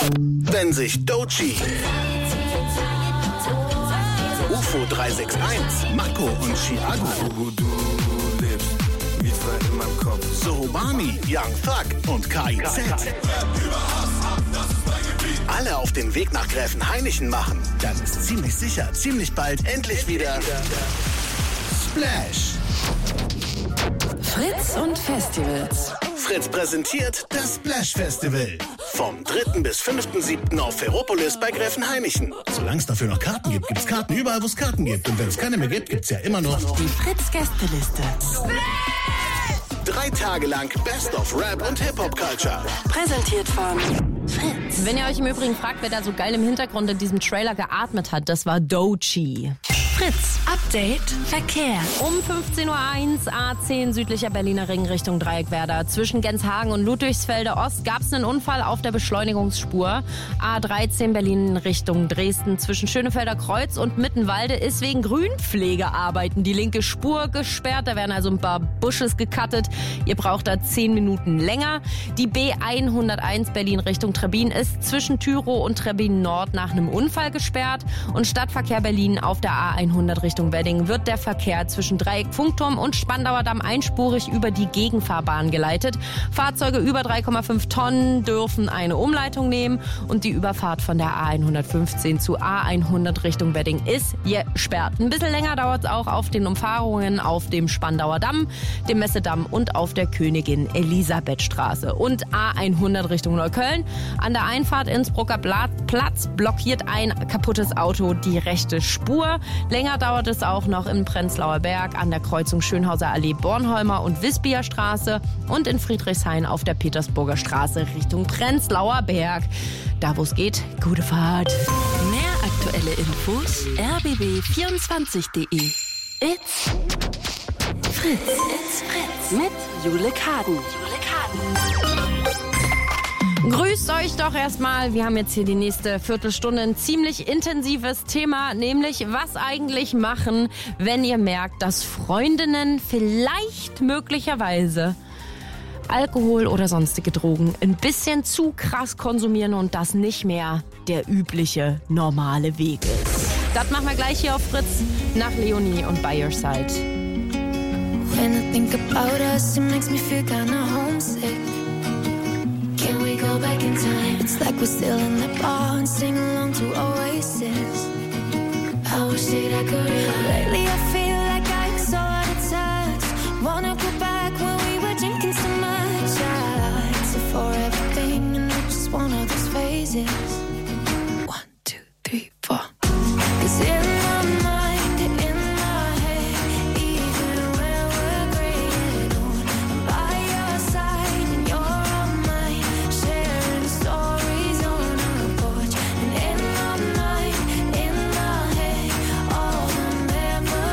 Wenn sich Doechii, UFO 361, Mako und Chiago, Sohobani, Young Thug und KIZ alle auf den Weg nach Gräfenhainichen machen, dann ist ziemlich sicher, ziemlich bald endlich wieder Splash. Fritz und Festivals. Fritz präsentiert das Splash Festival. Vom 3. bis 5.7. auf Ferropolis bei Gräfenhainichen. Solange es dafür noch Karten gibt, gibt's Karten überall, wo es Karten gibt. Und wenn es keine mehr gibt, gibt's ja immer noch die Fritz-Gästeliste. 3 Tage lang Best of Rap und Hip-Hop-Culture. Präsentiert von Fritz. Wenn ihr euch im Übrigen fragt, wer da so geil im Hintergrund in diesem Trailer geatmet hat, das war Doechii. Fritz, Update, Verkehr. Um 15.01 Uhr, A10 südlicher Berliner Ring Richtung Dreieckwerder. Zwischen Genshagen und Ludwigsfelder Ost gab es einen Unfall auf der Beschleunigungsspur. A13 Berlin Richtung Dresden. Zwischen Schönefelder Kreuz und Mittenwalde ist wegen Grünpflegearbeiten die linke Spur gesperrt. Da werden also ein paar Bushes gecuttet. Ihr braucht da 10 Minuten länger. Die B101 Berlin Richtung Trebin ist zwischen Tyrow und Trebin Nord nach einem Unfall gesperrt. Und Stadtverkehr Berlin auf der A100 Richtung Wedding wird der Verkehr zwischen Dreieck Funkturm und Spandauer Damm einspurig über die Gegenfahrbahn geleitet. Fahrzeuge über 3,5 Tonnen dürfen eine Umleitung nehmen und die Überfahrt von der A115 zu A100 Richtung Wedding ist gesperrt. Ein bisschen länger dauert es auch auf den Umfahrungen auf dem Spandauer Damm, dem Messedamm und auf der Königin Elisabeth Straße. Und A100 Richtung Neukölln. An der Einfahrt Innsbrucker Platz blockiert ein kaputtes Auto die rechte Spur. Länger dauert es auch noch in Prenzlauer Berg an der Kreuzung Schönhauser Allee, Bornholmer und Wispia Straße und in Friedrichshain auf der Petersburger Straße Richtung Prenzlauer Berg. Da wo es geht, gute Fahrt. Mehr aktuelle Infos rbb24.de. It's Fritz. It's Fritz. Mit Jule Kaden. Grüßt euch doch erstmal. Wir haben jetzt hier die nächste Viertelstunde ein ziemlich intensives Thema, nämlich was eigentlich machen, wenn ihr merkt, dass Freundinnen vielleicht möglicherweise Alkohol oder sonstige Drogen ein bisschen zu krass konsumieren und das nicht mehr der übliche, normale Weg ist. Das machen wir gleich hier auf Fritz nach Leonie und By Your Side. When I think about us, it makes me feel kinda homesick. Can we go back in time? It's like we're still in the bar and sing along to Oasis. I wish that I could. Lately I feel like I'm so out of touch. Wanna go back when we were drinking so much. It's a forever thing and it's just one of those phases. 1, 2, 3, 4. 'Cause in my mind, in my head, even when we're gray alone, I'm by your side and you're on mine, sharing stories on our porch. And in my mind, in my head, all the memories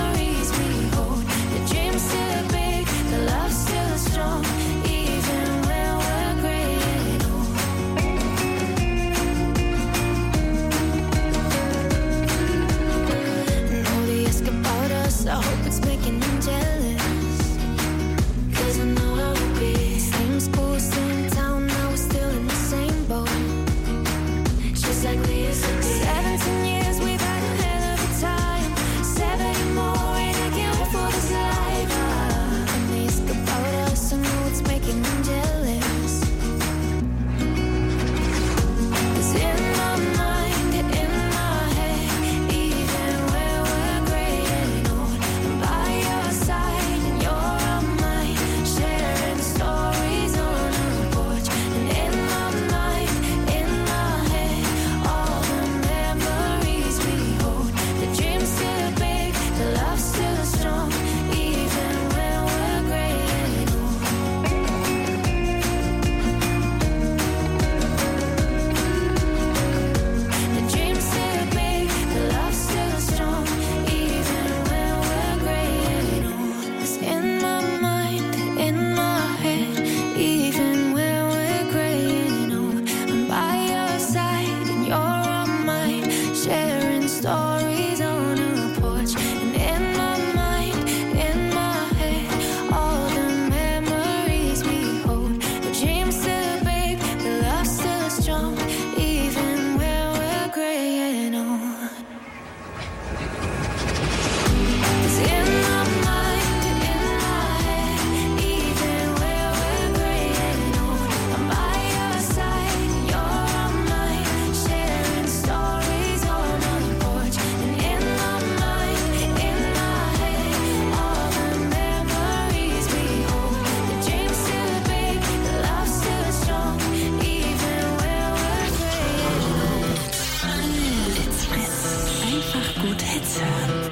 hören.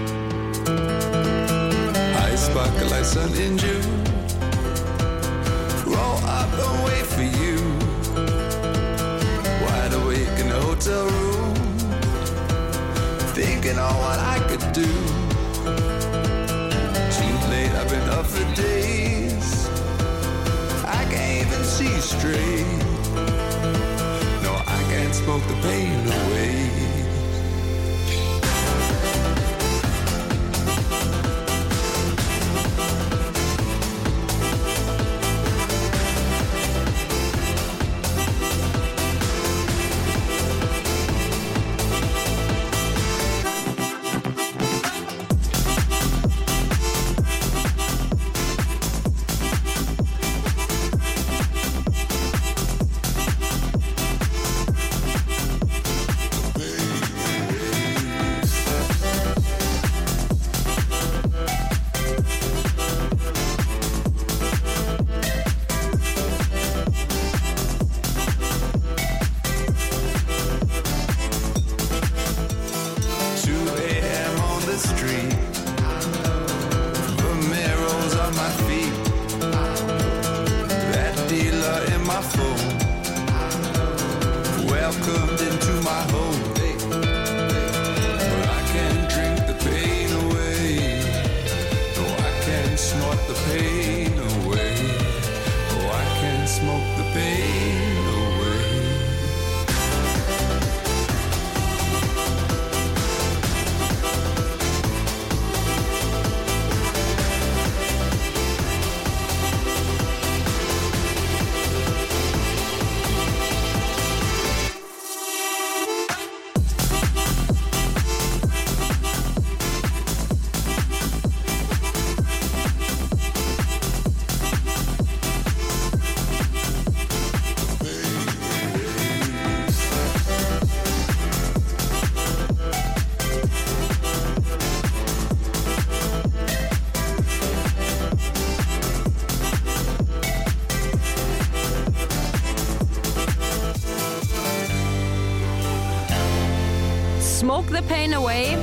I sparkle like sun in June. Roll up and wait for you. Wide awake in a hotel room, thinking on what I could do. Too late, I've been up for days. I can't even see straight. No, I can't smoke the pain away. Smoke the Pain Away.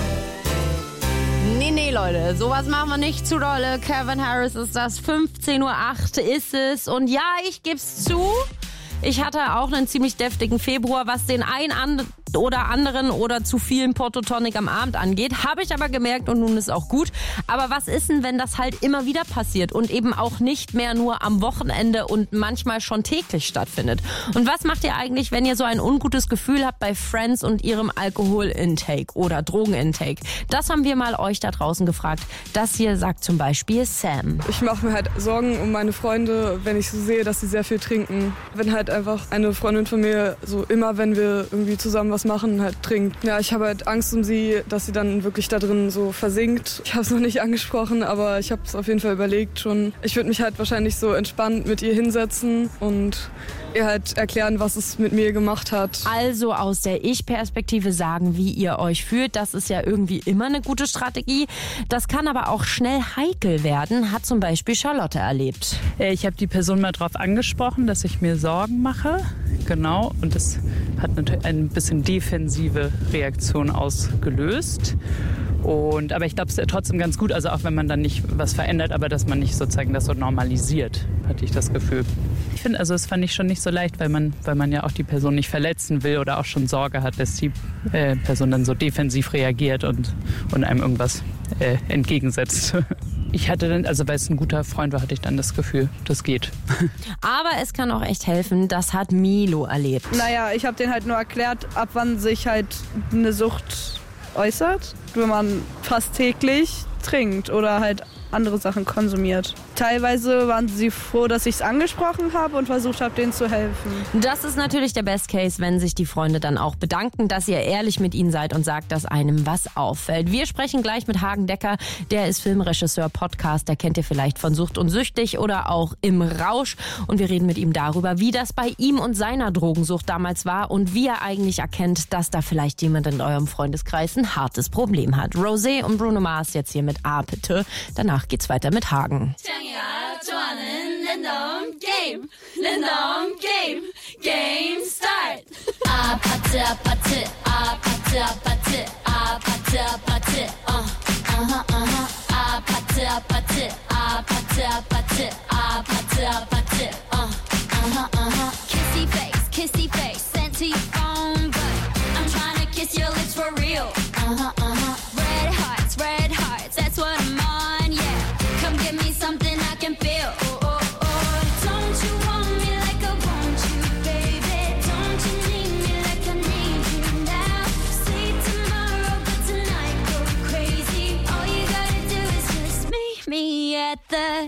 Nee, Leute, sowas machen wir nicht zu dolle. Calvin Harris ist das, 15:08 Uhr ist es. Und ja, ich geb's zu, ich hatte auch einen ziemlich deftigen Februar, was den einen oder anderen oder zu vielen Porto Tonic am Abend angeht. Habe ich aber gemerkt und nun ist auch gut. Aber was ist denn, wenn das halt immer wieder passiert und eben auch nicht mehr nur am Wochenende und manchmal schon täglich stattfindet? Und was macht ihr eigentlich, wenn ihr so ein ungutes Gefühl habt bei Friends und ihrem Alkoholintake oder Drogenintake? Das haben wir mal euch da draußen gefragt. Das hier sagt zum Beispiel Sam. Ich mache mir halt Sorgen um meine Freunde, wenn ich so sehe, dass sie sehr viel trinken. Wenn halt einfach eine Freundin von mir so immer, wenn wir irgendwie zusammen was machen, halt trinkt. Ja, ich habe halt Angst um sie, dass sie dann wirklich da drin so versinkt. Ich habe es noch nicht angesprochen, aber ich habe es auf jeden Fall überlegt schon. Ich würde mich halt wahrscheinlich so entspannt mit ihr hinsetzen und ihr halt erklären, was es mit mir gemacht hat. Also aus der Ich-Perspektive sagen, wie ihr euch fühlt. Das ist ja irgendwie immer eine gute Strategie. Das kann aber auch schnell heikel werden, hat zum Beispiel Charlotte erlebt. Ich habe die Person mal darauf angesprochen, dass ich mir Sorgen mache. Genau. Und das hat natürlich ein bisschen defensive Reaktion ausgelöst. Aber ich glaube, es ist trotzdem ganz gut, also auch wenn man dann nicht was verändert, aber dass man nicht sozusagen das so normalisiert, hatte ich das Gefühl. Ich finde, also das fand ich schon nicht so leicht, weil man ja auch die Person nicht verletzen will oder auch schon Sorge hat, dass die Person dann so defensiv reagiert und einem irgendwas entgegensetzt. Ich hatte dann, also weil es ein guter Freund war, hatte ich dann das Gefühl, das geht. Aber es kann auch echt helfen, das hat Milo erlebt. Naja, ich habe denen halt nur erklärt, ab wann sich halt eine Sucht äußert, wenn man fast täglich trinkt oder halt andere Sachen konsumiert. Teilweise waren sie froh, dass ich es angesprochen habe und versucht habe, denen zu helfen. Das ist natürlich der Best Case, wenn sich die Freunde dann auch bedanken, dass ihr ehrlich mit ihnen seid und sagt, dass einem was auffällt. Wir sprechen gleich mit Hagen Decker, der ist Filmregisseur, Podcaster, kennt ihr vielleicht von Sucht und Süchtig oder auch Im Rausch. Und wir reden mit ihm darüber, wie das bei ihm und seiner Drogensucht damals war und wie er eigentlich erkennt, dass da vielleicht jemand in eurem Freundeskreis ein hartes Problem hat. Rosé und Bruno Mars jetzt hier mit A, bitte. Danach geht's weiter mit Hagen. Game start. 아파트 아파트 아파트 아파트 아파트 Kissy face, sent to your phone, but I'm trying to kiss your lips for real. Red hearts, that's what I'm on, yeah. Come give me something I can feel. Don't you want me like I want you, baby? Don't you need me like I need you now? Sleep tomorrow, but tonight go crazy. All you gotta do is just meet me at the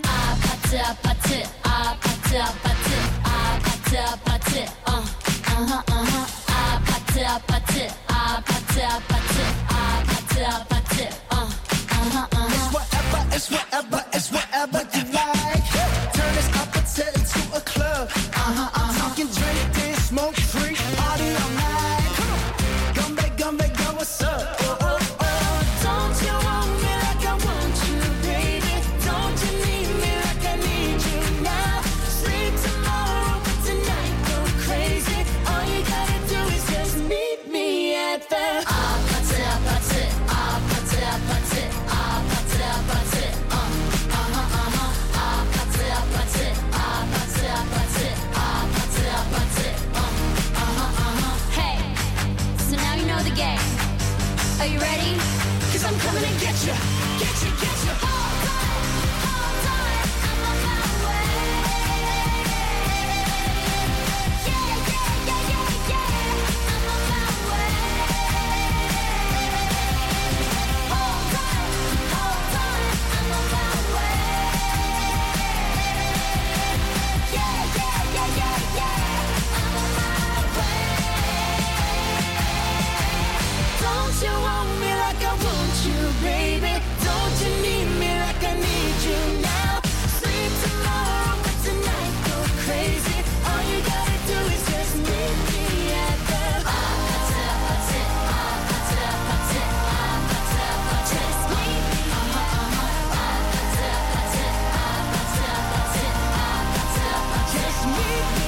It's whatever you like. Turn this appetite into a club. I'm talking drink, dance, smoke, free, party all night. Come back, go, what's up? Don't you want me like I want you, baby? Don't you need me like I need you now? Sleep tomorrow, but tonight go crazy. All you gotta do is just meet me at the Hey, so now you know the game. Are you ready? 'Cause I'm coming to get you. Get you. Hold on, I'm on my way. Yeah, I'm on my way. Hold on, I'm on my way. Yeah, I'm on my way. Don't you want me like I want you, baby? Don't you need me like I need you now? Sleep tomorrow, but tonight go crazy. All you gotta do is just meet me at the Just meet me. Just meet me.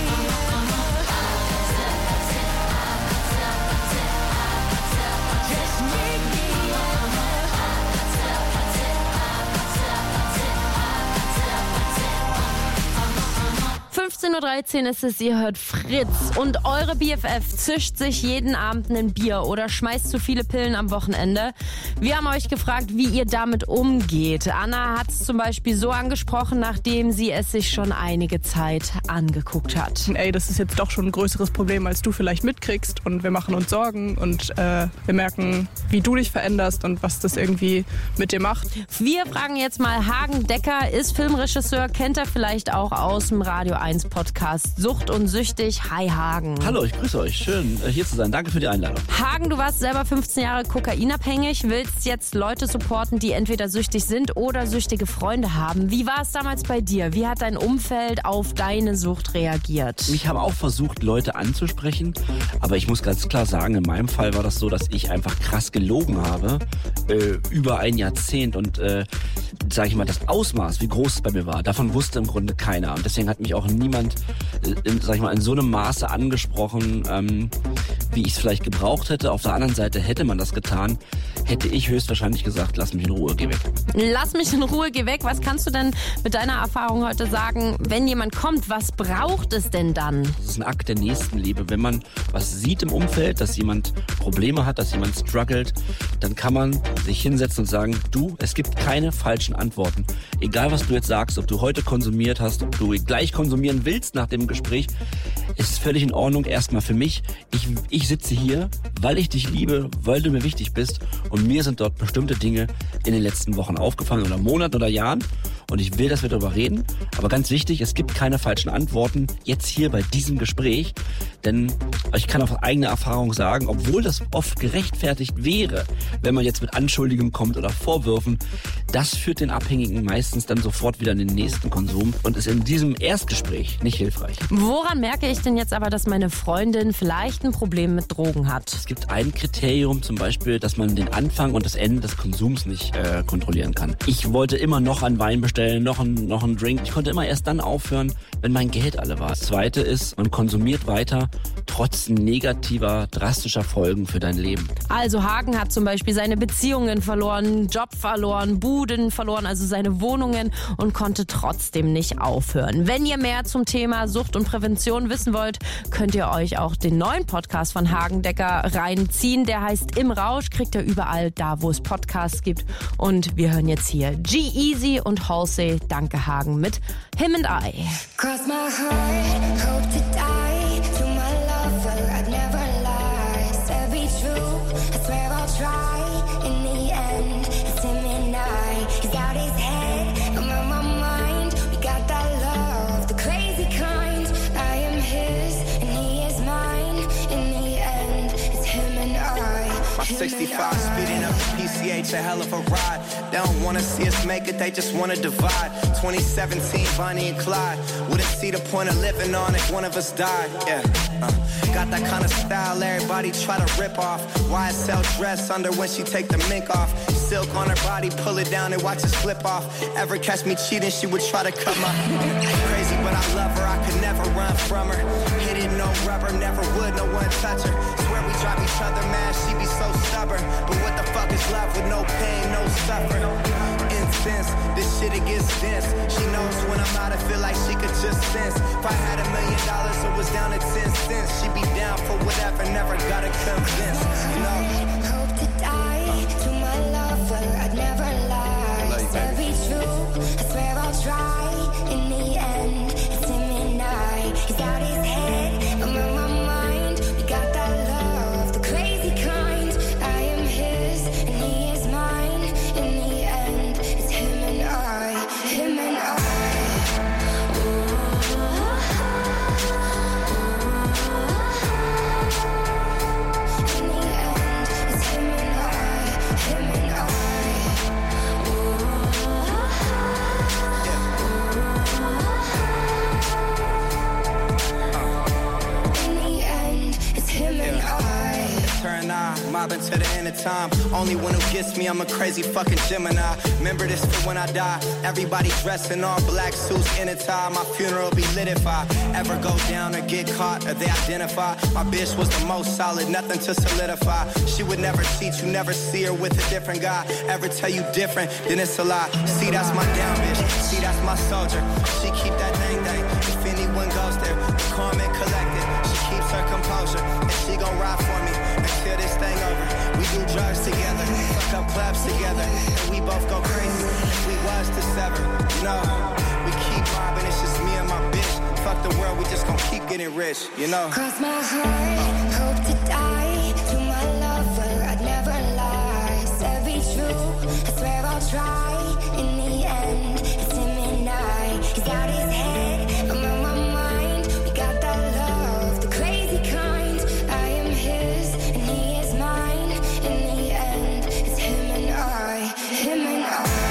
Just meet me. 15:13 Uhr ist es, ihr hört Fritz und eure BFF zischt sich jeden Abend ein Bier oder schmeißt zu viele Pillen am Wochenende. Wir haben euch gefragt, wie ihr damit umgeht. Anna hat es zum Beispiel so angesprochen, nachdem sie es sich schon einige Zeit angeguckt hat. Ey, das ist jetzt doch schon ein größeres Problem, als du vielleicht mitkriegst und wir machen uns Sorgen und wir merken, wie du dich veränderst und was das irgendwie mit dir macht. Wir fragen jetzt mal Hagen Decker, ist Filmregisseur, kennt er vielleicht auch aus dem Radio 1 Podcast Sucht und Süchtig. Hi Hagen. Hallo, ich grüße euch. Schön hier zu sein. Danke für die Einladung. Hagen, du warst selber 15 Jahre kokainabhängig, willst jetzt Leute supporten, die entweder süchtig sind oder süchtige Freunde haben. Wie war es damals bei dir? Wie hat dein Umfeld auf deine Sucht reagiert? Ich habe auch versucht, Leute anzusprechen, aber ich muss ganz klar sagen, in meinem Fall war das so, dass ich einfach krass gelogen habe, über ein Jahrzehnt und sage ich mal, das Ausmaß, wie groß es bei mir war, davon wusste im Grunde keiner und deswegen hat mich auch niemand, sag ich mal, in so einem Maße angesprochen, wie ich es vielleicht gebraucht hätte. Auf der anderen Seite hätte man das getan, hätte ich höchstwahrscheinlich gesagt, lass mich in Ruhe, geh weg. Lass mich in Ruhe, geh weg. Was kannst du denn mit deiner Erfahrung heute sagen, wenn jemand kommt, was braucht es denn dann? Das ist ein Akt der Nächstenliebe. Wenn man was sieht im Umfeld, dass jemand Probleme hat, dass jemand struggelt, dann kann man sich hinsetzen und sagen, du, es gibt keine falschen Antworten. Egal, was du jetzt sagst, ob du heute konsumiert hast, ob du gleich konsumieren willst nach dem Gespräch, ist völlig in Ordnung. Erstmal für mich. Ich sitze hier, weil ich dich liebe, weil du mir wichtig bist und mir sind dort bestimmte Dinge in den letzten Wochen aufgefallen oder Monaten oder Jahren und ich will, dass wir darüber reden. Aber ganz wichtig, es gibt keine falschen Antworten jetzt hier bei diesem Gespräch, denn ich kann auf eigene Erfahrung sagen, obwohl das oft gerechtfertigt wäre, wenn man jetzt mit Anschuldigungen kommt oder Vorwürfen, das führt den Abhängigen meistens dann sofort wieder in den nächsten Konsum und ist in diesem Erstgespräch nicht hilfreich. Woran merke ich denn jetzt aber, dass meine Freundin vielleicht ein Problem mit Drogen hat? Es gibt ein Kriterium, zum Beispiel, dass man den Anfang und das Ende des Konsums nicht kontrollieren kann. Ich wollte immer noch einen Wein bestellen, noch einen Drink. Ich konnte immer erst dann aufhören, wenn mein Geld alle war. Das Zweite ist, man konsumiert weiter, trotz negativer, drastischer Folgen für dein Leben. Also Hagen hat zum Beispiel seine Beziehungen verloren, Job verloren, Buden verloren, also seine Wohnungen und konnte trotzdem nicht aufhören. Wenn ihr mehr zum Thema Sucht und Prävention wissen wollt, könnt ihr euch auch den neuen Podcast von Hagen Decker reinziehen. Der heißt Im Rausch, kriegt ihr überall da, wo es Podcasts gibt. Und wir hören jetzt hier G-Eazy und Halsey, Danke Hagen mit Him and I. Cross my heart, hope to die. To my lover, I'd never lie. Said be true, I swear I'll try. In the end, it's him and I. He's out his head, I'm on my mind. We got that love, the crazy kind. I am his, and he is mine. In the end, it's him and I. My 65 speeding up the PCH, a hell of a ride. They don't wanna see us make it, they just wanna divide. 2017, Bonnie and Clyde. Wouldn't see the point of living on if one of us died. Yeah, got that kind of style everybody try to rip off. YSL dress under when she take the mink off. Silk on her body, pull it down and watch it slip off. Ever catch me cheating, she would try to cut my crazy, but I love her, I could never run from her. Hit it, no rubber, never would, no one touch her. Swear we drive each other mad, she be so stubborn. But what the fuck is love with no pain, no suffering? Incense, this shit it gets dense. She knows when I'm out, I feel like she could just sense. If I had $1 million, it was down to 10 cents. She'd be down for whatever, never gotta convince, you know. Hope to die to my lover, I'd never lie. Said be true, I swear I'll try. In the end, it's him and I. He's out his head, I'm on my mind. We got that love, the crazy kind. I am his, and he is mine. In the end, it's him and I. Him and I. Mobbing to the end of time. Only one who gets me, I'm a crazy fucking Gemini. Remember this for when I die. Everybody dressed in all black suits in a tie. My funeral be lit if I ever go down or get caught or they identify. My bitch was the most solid, nothing to solidify. She would never cheat, you never see her with a different guy. Ever tell you different, then it's a lie. See, that's my down bitch. See, that's my soldier. She keep that thing. If anyone goes there, calm and collected. She keeps her composure, and she gon' ride for me until this thing over. We do drugs together, fuck up clubs together, and we both go crazy if we was to sever. You know, we keep mobbing, it's just me and my bitch. Fuck the world, we just gon' keep getting rich, you know. Cross my heart, hope to die. To my lover, I'd never lie. Said be true, I swear I'll try. In the end, it's him and I. He's out his head, I'm on my mind. We got that love, the crazy kind. I am his, and he is mine. In the end, it's him and I. Him and I.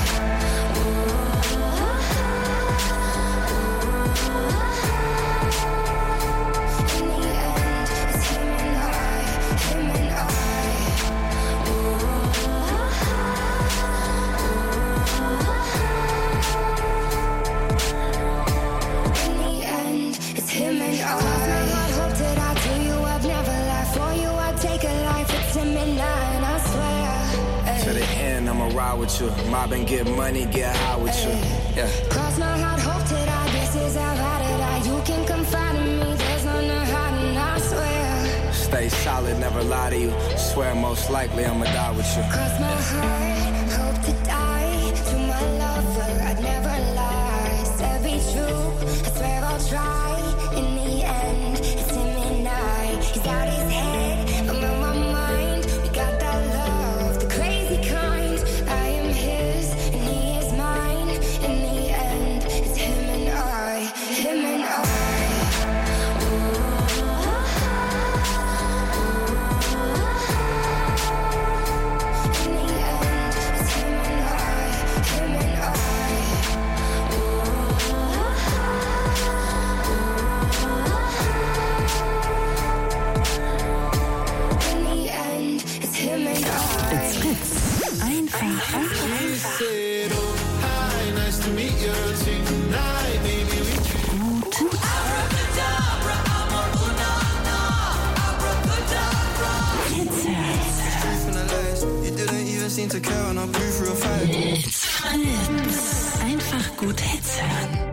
Ride with you, mob and get money, get high with you. Yeah. Cross my heart, hope to die. This is how I die. You can confide in me. There's no hiding, I swear. Stay solid, never lie to you. Swear most likely I'ma die with you. Cross my heart, hope to die. To my lover, I'd never lie. Said be true, I swear I'll try. In the end, it's him and I. He's out his head, I'm on my mind. We got that love, the crazy kind. I am his, and he is mine. In the end, it's him and I. Him and I. In the end, She said, oh, hi, nice to meet you tonight. Maybe we can. Gute Seem to care and I'll be through a fight. It's Fritz. Einfach gut Hits hören.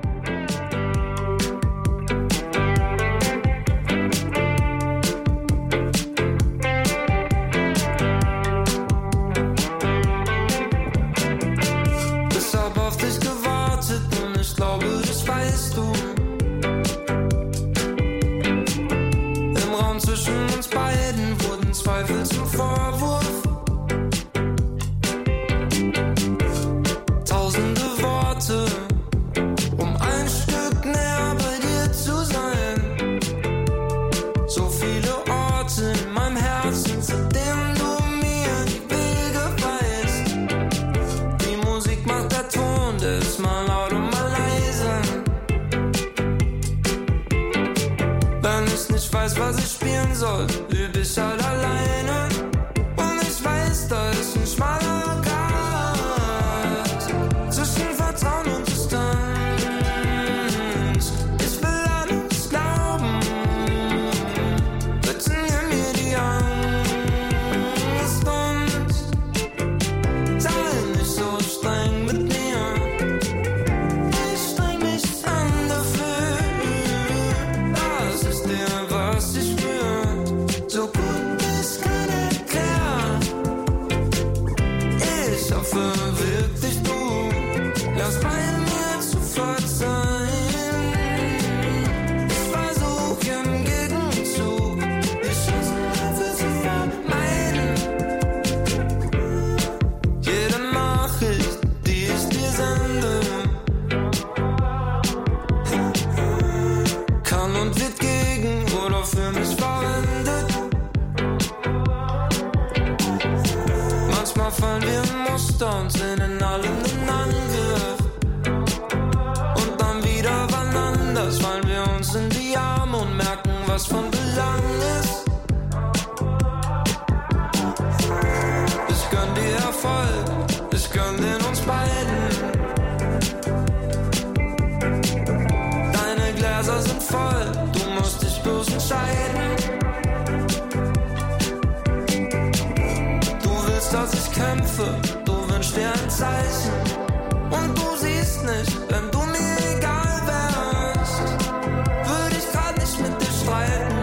Ich hab auf dich gewartet und ich glaube, das weißt du. Im Raum zwischen uns beiden wurden Zweifel zum Vorwurf. Um ein Stück näher bei dir zu sein. So viele Orte in meinem Herzen, zu denen du mir die Wege weißt. Die Musik macht der Ton, der ist mal laut und mal leise. Wenn ich nicht weiß, was ich spielen soll, üb ich halt alleine. Und ich weiß, da ist ein schmaler Grat zwischen Vertrauen und Distanz. Ich will alles glauben, bitte nimm mir die Angst und sei nicht so streng mit mir. Ich streng mich an dafür, das ist dir, was ich spür. So gut ich kann erklären, ich hoffe wirklich du lernst bei mir zu verzeihen. Ich versuch im Gegenzug die Chancen dafür zu vermeiden. Jede Nachricht, die ich dir sende, kann und wird gegen oder für mich verwendet. Manchmal fallen wir in Muster und sind in allem ein Angriff. Und dann wieder wann anders fallen wir uns in die Arme und merken, was von Belang ist. Ich gönn dir Erfolg, ich gönn den uns beiden. Deine Gläser sind voll, du musst dich bloß entscheiden. Du willst, dass ich kämpfe, du wünschst dir ein Zeichen. Und du siehst nicht, wenn du mir egal wärst, würde ich grad nicht mit dir streiten.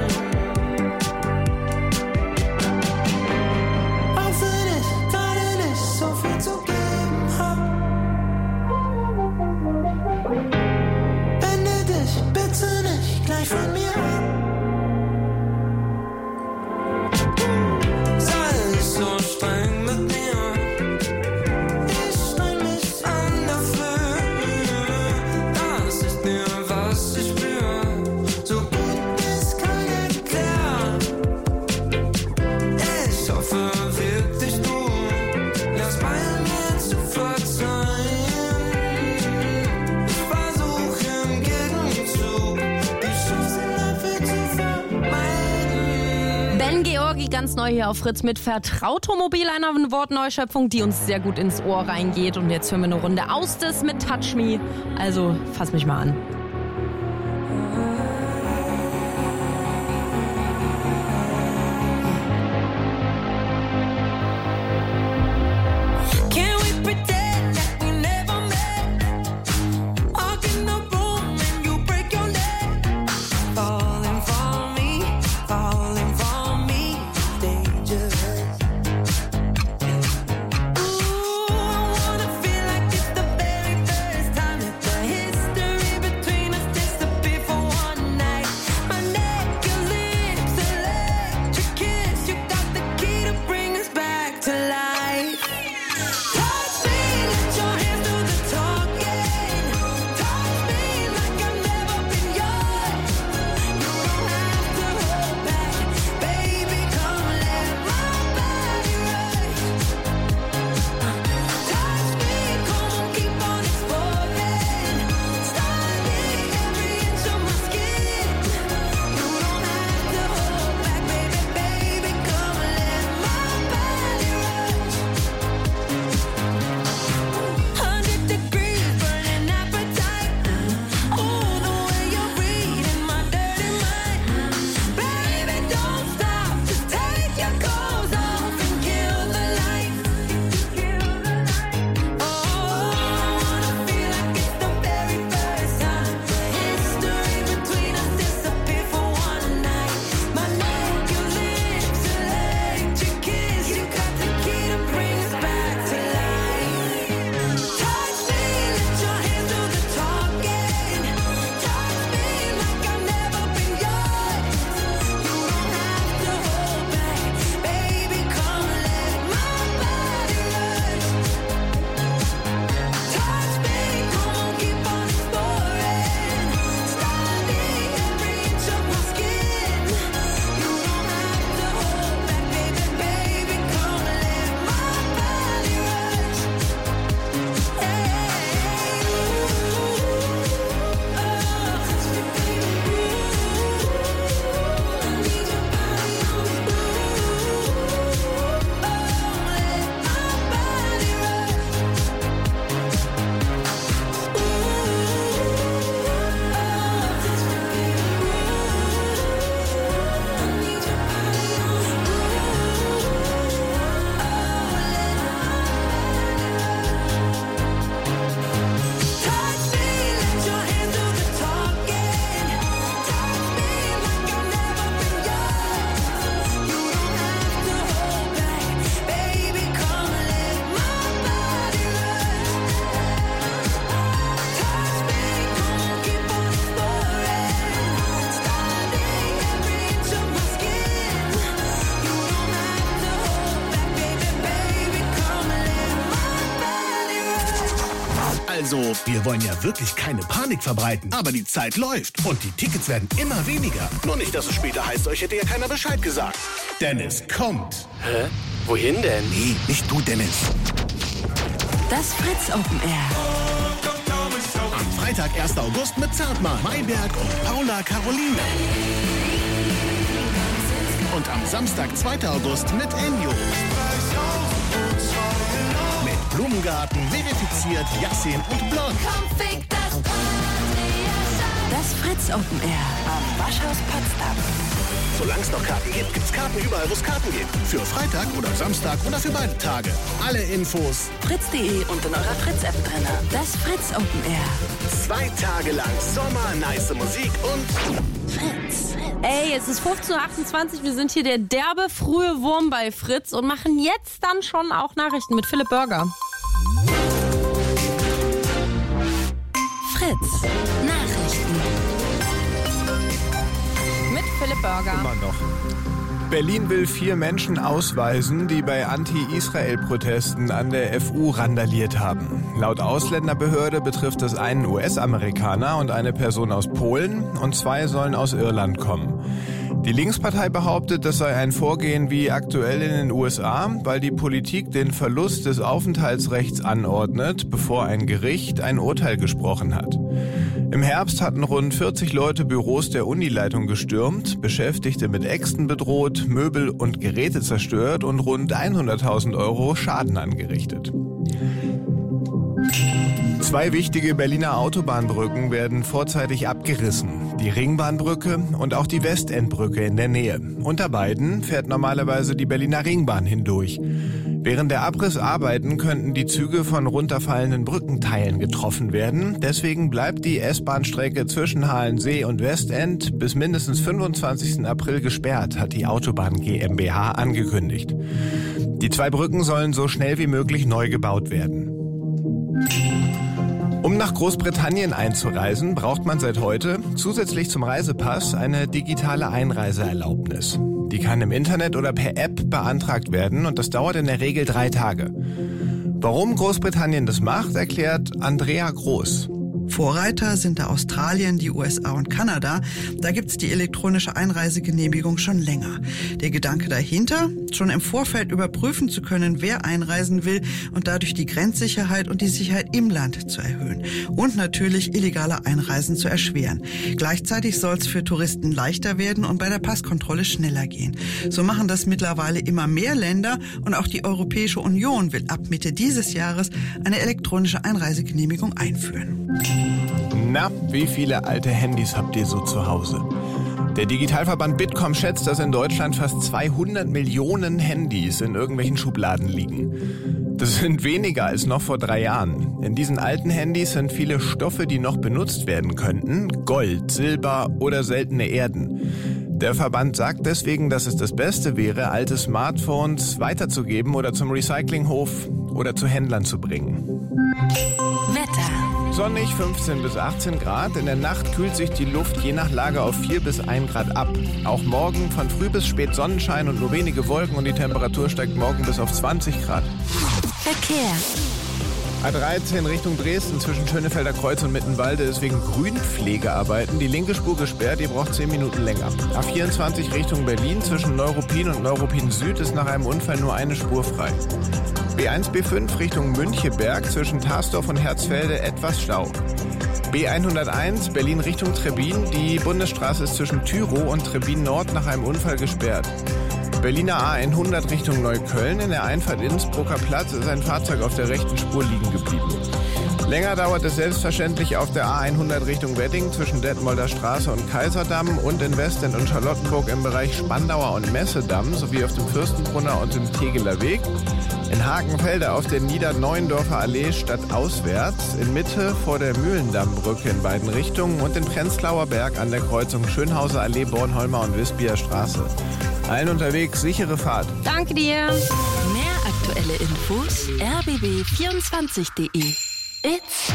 Auch wenn ich gerade nicht so viel zu geben hab, wende dich bitte nicht gleich von mir ab. Sei nicht so streng mit mir. Ich streng mich an dafür, dass ich dir, was ich spür, so gut ich kann erklären. Ich hoffe wirklich du lernst bei mir zu verzeihen. Ich versuch im Gegenzug die Chancen dafür zu vermeiden. Ben Georgi ganz neu hier auf Fritz mit Vertrautomobil, einer Wortneuschöpfung, die uns sehr gut ins Ohr reingeht. Und jetzt hören wir eine Runde aus das mit Touch Me. Also fass mich mal an. Can we pretend that we never met? Walk in the room and you break your neck. Falling for me, dangerous. Ooh, I wanna feel like it's the very first time that the history between Also, wir wollen ja wirklich keine Panik verbreiten. Aber die Zeit läuft und die Tickets werden immer weniger. Nur nicht, dass es später heißt, euch hätte ja keiner Bescheid gesagt. Dennis kommt. Hä? Wohin denn? Nee, nicht du, Dennis. Das Fritz Open Air. Am Freitag, 1. August mit Zartmann, Mayberg und Paula Caroline. Und am Samstag, 2. August mit Enjo. Mit Blumengarten, Verifiziert, Yassin und Blond. Das Fritz Open Air am Waschhaus Potsdam. Solange es noch Karten gibt, gibt's Karten überall, wo es Karten gibt. Für Freitag oder Samstag oder für beide Tage. Alle Infos fritz.de und in eurer Fritz-App drin. Das Fritz Open Air. 2 Tage lang Sommer, nice Musik und Fritz. Ey, es ist 15.28 Uhr, wir sind hier der derbe frühe Wurm bei Fritz und machen jetzt dann schon auch Nachrichten mit Philipp Burger. Fritz Nachrichten. Mit Philipp Burger. Immer noch. Berlin will 4 Menschen ausweisen, die bei Anti-Israel-Protesten an der FU randaliert haben. Laut Ausländerbehörde betrifft es einen US-Amerikaner und eine Person aus Polen und 2 sollen aus Irland kommen. Die Linkspartei behauptet, das sei ein Vorgehen wie aktuell in den USA, weil die Politik den Verlust des Aufenthaltsrechts anordnet, bevor ein Gericht ein Urteil gesprochen hat. Im Herbst hatten rund 40 Leute Büros der Unileitung gestürmt, Beschäftigte mit Äxten bedroht, Möbel und Geräte zerstört und rund 100.000 € Schaden angerichtet. 2 wichtige Berliner Autobahnbrücken werden vorzeitig abgerissen. Die Ringbahnbrücke und auch die Westendbrücke in der Nähe. Unter beiden fährt normalerweise die Berliner Ringbahn hindurch. Während der Abrissarbeiten könnten die Züge von runterfallenden Brückenteilen getroffen werden. Deswegen bleibt die S-Bahn-Strecke zwischen Halensee und Westend bis mindestens 25. April gesperrt, hat die Autobahn GmbH angekündigt. Die 2 Brücken sollen so schnell wie möglich neu gebaut werden. Um nach Großbritannien einzureisen, braucht man seit heute zusätzlich zum Reisepass eine digitale Einreiseerlaubnis. Die kann im Internet oder per App beantragt werden und das dauert in der Regel 3 Tage. Warum Großbritannien das macht, erklärt Andrea Groß. Vorreiter sind da Australien, die USA und Kanada. Da gibt's die elektronische Einreisegenehmigung schon länger. Der Gedanke dahinter, schon im Vorfeld überprüfen zu können, wer einreisen will und dadurch die Grenzsicherheit und die Sicherheit im Land zu erhöhen. Und natürlich illegale Einreisen zu erschweren. Gleichzeitig soll's für Touristen leichter werden und bei der Passkontrolle schneller gehen. So machen das mittlerweile immer mehr Länder und auch die Europäische Union will ab Mitte dieses Jahres eine elektronische Einreisegenehmigung einführen. Na, wie viele alte Handys habt ihr so zu Hause? Der Digitalverband Bitkom schätzt, dass in Deutschland fast 200 Millionen Handys in irgendwelchen Schubladen liegen. Das sind weniger als noch vor 3 Jahren. In diesen alten Handys sind viele Stoffe, die noch benutzt werden könnten. Gold, Silber oder seltene Erden. Der Verband sagt deswegen, dass es das Beste wäre, alte Smartphones weiterzugeben oder zum Recyclinghof oder zu Händlern zu bringen. Wetter. Sonnig 15 bis 18 Grad. In der Nacht kühlt sich die Luft je nach Lage auf 4 bis 1 Grad ab. Auch morgen von früh bis spät Sonnenschein und nur wenige Wolken und die Temperatur steigt morgen bis auf 20 Grad. Verkehr. A13 Richtung Dresden zwischen Schönefelder Kreuz und Mittenwalde ist wegen Grünpflegearbeiten die linke Spur gesperrt, ihr braucht 10 Minuten länger. A24 Richtung Berlin zwischen Neuruppin und Neuruppin Süd ist nach einem Unfall nur eine Spur frei. B1, B5 Richtung Müncheberg zwischen Tarsdorf und Herzfelde etwas Stau. B101 Berlin Richtung Trebbin, die Bundesstraße ist zwischen Tyrow und Trebbin Nord nach einem Unfall gesperrt. Berliner A100 Richtung Neukölln, in der Einfahrt Innsbrucker Platz ist ein Fahrzeug auf der rechten Spur liegen geblieben. Länger dauert es selbstverständlich auf der A100 Richtung Wedding zwischen Detmolder Straße und Kaiserdamm und in Westend und Charlottenburg im Bereich Spandauer und Messedamm sowie auf dem Fürstenbrunner und dem Tegeler Weg. In Hakenfelde auf der Niederneuendorfer Allee stadtauswärts, in Mitte vor der Mühlendammbrücke in beiden Richtungen und in Prenzlauer Berg an der Kreuzung Schönhauser Allee, Bornholmer und Wispieler Straße. Allen unterwegs, sichere Fahrt. Danke dir. Mehr aktuelle Infos rbb24.de. It's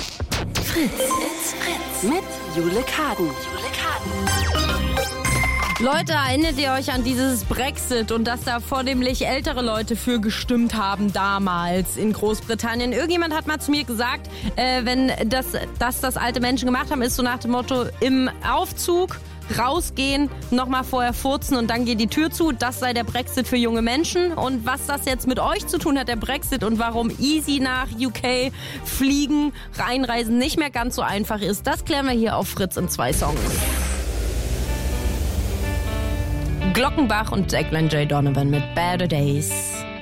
Fritz. It's Fritz. Mit Jule Kaden. Leute, erinnert ihr euch an dieses Brexit und dass da vornehmlich ältere Leute für gestimmt haben damals in Großbritannien? Irgendjemand hat mal zu mir gesagt, wenn das alte Menschen gemacht haben, ist so nach dem Motto, im Aufzug rausgehen, nochmal vorher furzen und dann geht die Tür zu. Das sei der Brexit für junge Menschen. Und was das jetzt mit euch zu tun hat, der Brexit, und warum easy nach UK fliegen, einreisen nicht mehr ganz so einfach ist, das klären wir hier auf Fritz in 2 Songs. Glockenbach und Declan J. Donovan mit Better Days.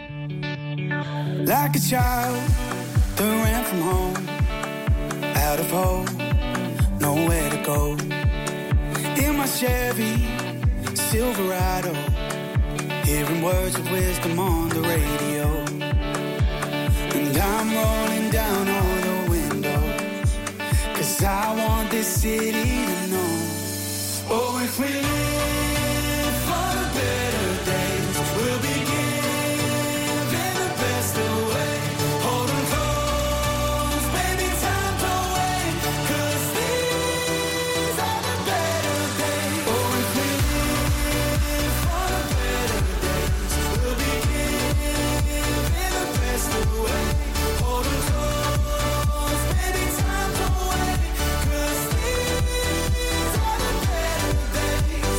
Like a child that ran from home, out of hope, nowhere to go. In my Chevy Silverado, hearing words of wisdom on the radio. And I'm rolling down all the windows, 'cause I want this city to know. Oh, if we live for the better days, we'll begin in the best of ways. Hold 'em close, baby, time don't wait, 'cause these are the better days. Oh, if we live for the better days, we'll begin in the best of ways. Hold 'em close, baby, time don't wait, 'cause these are the better days.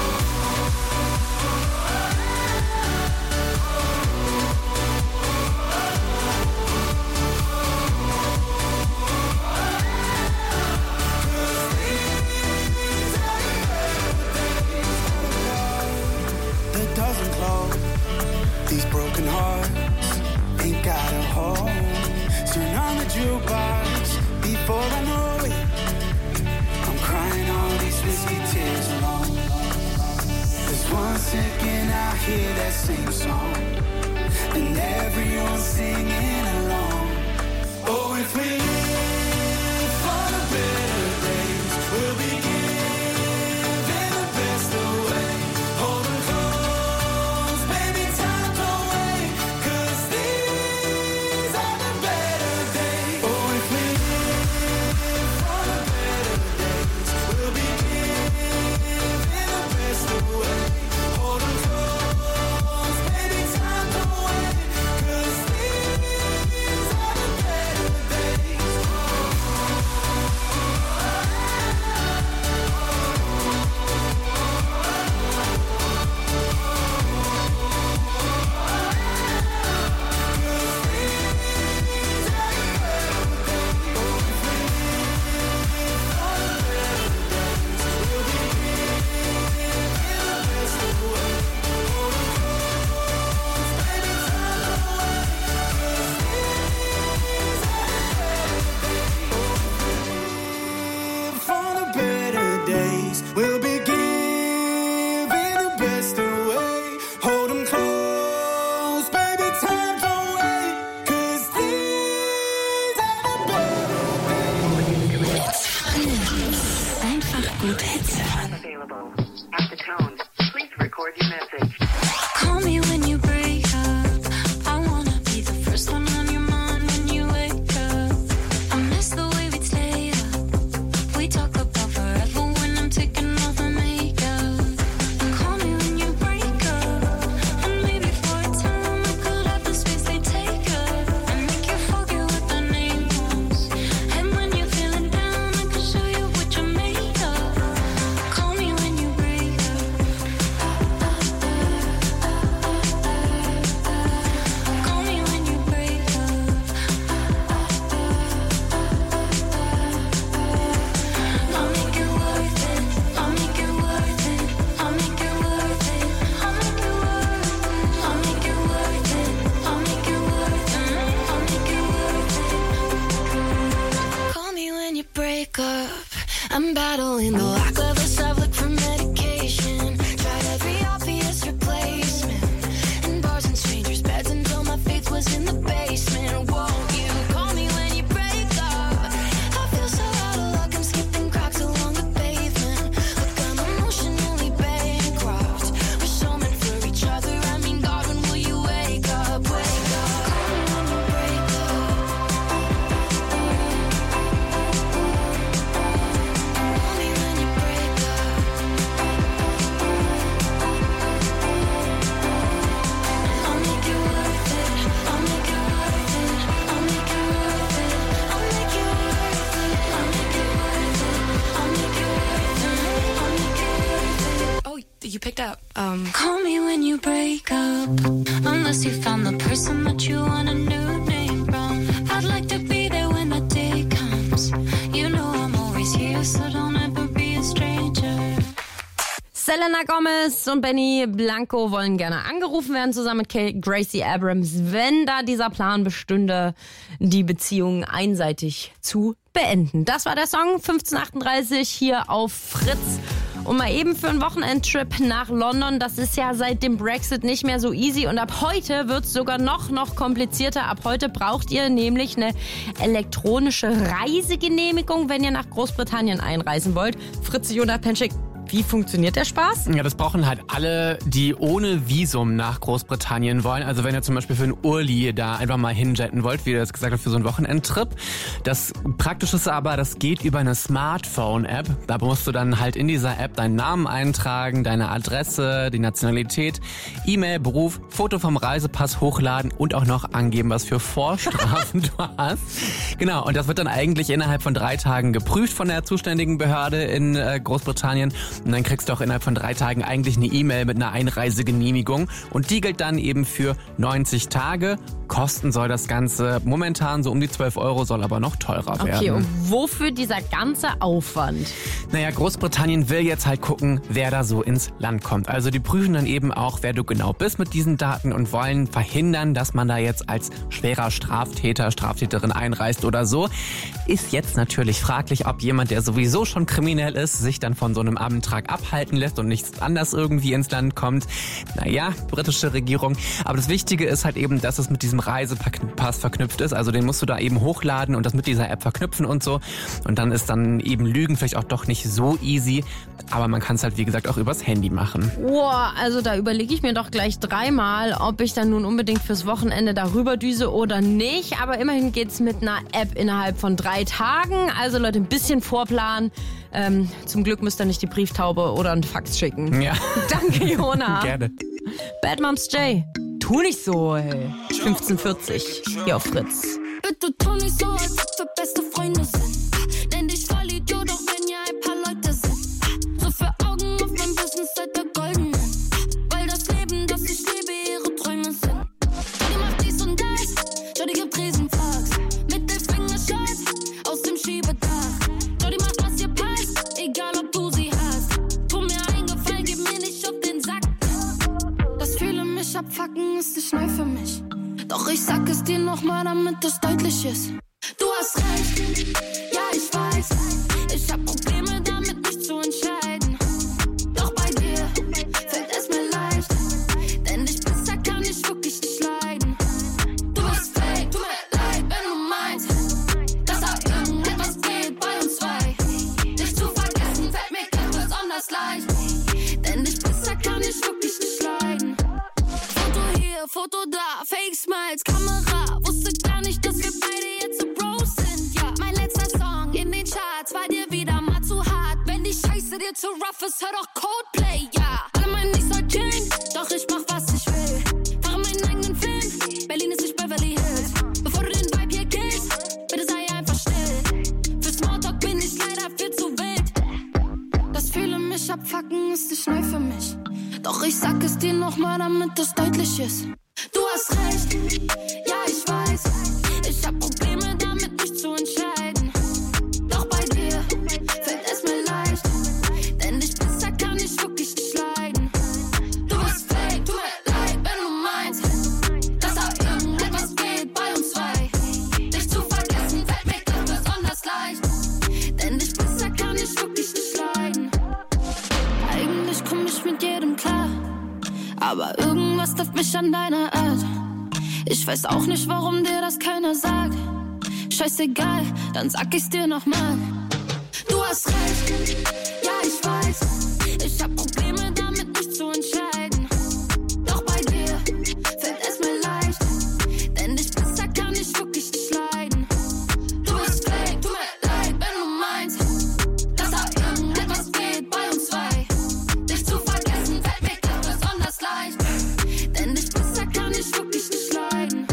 That doesn't close. These broken hearts ain't got a home. Turn on the jukebox before I know it. I'm crying all these whiskey tears alone. 'Cause one second I hear that same song, and everyone's singing along. Oh, if we live for the better days, we'll begin in the best of ways. Hold 'em close, baby, time don't wait, 'cause these are the better days. Oh, if we live for the better days, we'll begin in the best of ways. Hold 'em close, baby, time don't wait, 'cause these are the better days. For the better days, we'll be giving the best away. Hold 'em close, baby, time don't wait, 'cause these are the better days. Einfach gut Hits hören. Call me when you break up. I wanna be the first one on your mind when you wake up. I miss the way we'd stay up. We talk about forever when I'm taking off my makeup. Call me when you break up. And maybe for a time I could have the space they take up and make you forget what the name was. And when you're feeling down, I can show you what you're made of. Call me when you break up. you break up. Unless you found the person that you want a new name from. I'd like to be there when the day comes. You know I'm always here, so don't ever be a stranger. Selena Gomez und Benny Blanco wollen gerne angerufen werden, zusammen mit Gracie Abrams, wenn da dieser Plan bestünde, die Beziehung einseitig zu beenden. Das war der Song 15:38 hier auf Fritz. Und mal eben für einen Wochenendtrip nach London. Das ist ja seit dem Brexit nicht mehr so easy. Und ab heute wird es sogar noch komplizierter. Ab heute braucht ihr nämlich eine elektronische Reisegenehmigung, wenn ihr nach Großbritannien einreisen wollt. Fritz, Jonah Penschik, wie funktioniert der Spaß? Ja, das brauchen halt alle, die ohne Visum nach Großbritannien wollen. Also wenn ihr zum Beispiel für einen Urli da einfach mal hinjetten wollt, wie ihr das gesagt habt, für so einen Wochenendtrip. Das Praktische ist aber, das geht über eine Smartphone-App. Da musst du dann halt in dieser App deinen Namen eintragen, deine Adresse, die Nationalität, E-Mail, Beruf, Foto vom Reisepass hochladen und auch noch angeben, was für Vorstrafen du hast. Genau, und das wird dann eigentlich innerhalb von 3 Tagen geprüft von der zuständigen Behörde in Großbritannien. Und dann kriegst du auch innerhalb von 3 Tagen eigentlich eine E-Mail mit einer Einreisegenehmigung. Und die gilt dann eben für 90 Tage. Kosten soll das Ganze momentan so um die 12 €, soll aber noch teurer werden. Okay, und wofür dieser ganze Aufwand? Naja, Großbritannien will jetzt halt gucken, wer da so ins Land kommt. Also die prüfen dann eben auch, wer du genau bist mit diesen Daten und wollen verhindern, dass man da jetzt als schwerer Straftäter, Straftäterin einreist oder so. Ist jetzt natürlich fraglich, ob jemand, der sowieso schon kriminell ist, sich dann von so einem Antrag abhalten lässt und nichts anders irgendwie ins Land kommt. Naja, britische Regierung. Aber das Wichtige ist halt eben, dass es mit diesem Reisepass verknüpft ist. Also den musst du da eben hochladen und das mit dieser App verknüpfen und so. Und dann ist dann eben Lügen vielleicht auch doch nicht so easy. Aber man kann es halt, wie gesagt, auch übers Handy machen. Boah, also da überlege ich mir doch gleich 3-mal, ob ich dann nun unbedingt fürs Wochenende darüber düse oder nicht. Aber immerhin geht's mit einer App innerhalb von 3 Tagen. Also Leute, ein bisschen vorplanen. Zum Glück müsst ihr nicht die Brieftaube oder einen Fax schicken. Ja. Danke, Jona. Gerne. Bad Moms J. Tu nicht so, ey. 15:40 hier auf Fritz. Bitte tu nicht so, als ob wir beste Freunde sind. Nenn dich voll Idiot, auch wenn ihr ein paar Leute sind. So für Augen auf mein Business seid ihr golden. Weil das Leben, das ich lebe, ihre Träume sind. Die macht dies und das, schau, die gibt Riesenfax. Mittelfinger-Shots aus dem Schiebedach. Schau, die macht, was ihr passt, egal ob du sie hast. Tu mir einen Gefallen, gib mir nicht auf den Sack. Das Fühle mich abfucken ist nicht neu für mich. Doch ich sag es dir nochmal, damit es deutlich ist. Du hast recht, ja ich weiß. Ich hab Probleme damit, mich zu entscheiden. Doch bei dir fällt es mir leicht. Denn dich besser kann ich wirklich nicht leiden. Du bist fake, tut mir leid, wenn du meinst, dass da irgendetwas geht bei uns zwei. Dich zu vergessen fällt mir ganz besonders leicht. Denn dich besser kann ich wirklich nicht leiden. Foto hier, Foto da, Fake Smiles, Kamera. Wusste gar nicht, dass wir beide jetzt so Bros sind. Ja, mein letzter Song in den Charts war dir wieder mal zu hart. Wenn die Scheiße dir zu rough ist, hör doch Coldplay, ja. Alle meinen, ich soll chillen, doch ich mach, was ich will. Fahre meinen eigenen Film, Berlin ist nicht Beverly Hills. Bevor du den Vibe hier killst, bitte sei einfach still. Für Smalltalk bin ich leider viel zu wild. Das Fühle mich abfucken ist nicht neu für mich. Doch ich sag es dir nochmal, damit es deutlich ist. Du hast recht, ja ich weiß. Ich hab Probleme damit, mich zu entscheiden. Doch bei dir fällt es mir leicht. Denn dich besser kann ich wirklich nicht leiden. Du bist fake, tut mir leid, wenn du meinst, dass da irgendetwas geht bei uns zwei. Dich zu vergessen fällt mir ganz besonders leicht. Denn dich besser kann ich wirklich nicht leiden. Eigentlich komm ich mit jedem klar. Aber irgendwas trifft mich an deiner Art. Ich weiß auch nicht, warum dir das keiner sagt. Scheißegal, dann sag ich's dir nochmal. Du hast recht, ja ich weiß. Ich hab Probleme damit, mich zu entscheiden. Doch bei dir fällt es mir leicht. Denn dich besser kann ich wirklich nicht leiden. Du bist fake, tut mir leid, wenn du meinst, dass da irgendetwas geht bei uns zwei. Dich zu vergessen fällt mir ganz besonders leicht. Denn dich besser kann ich wirklich nicht leiden.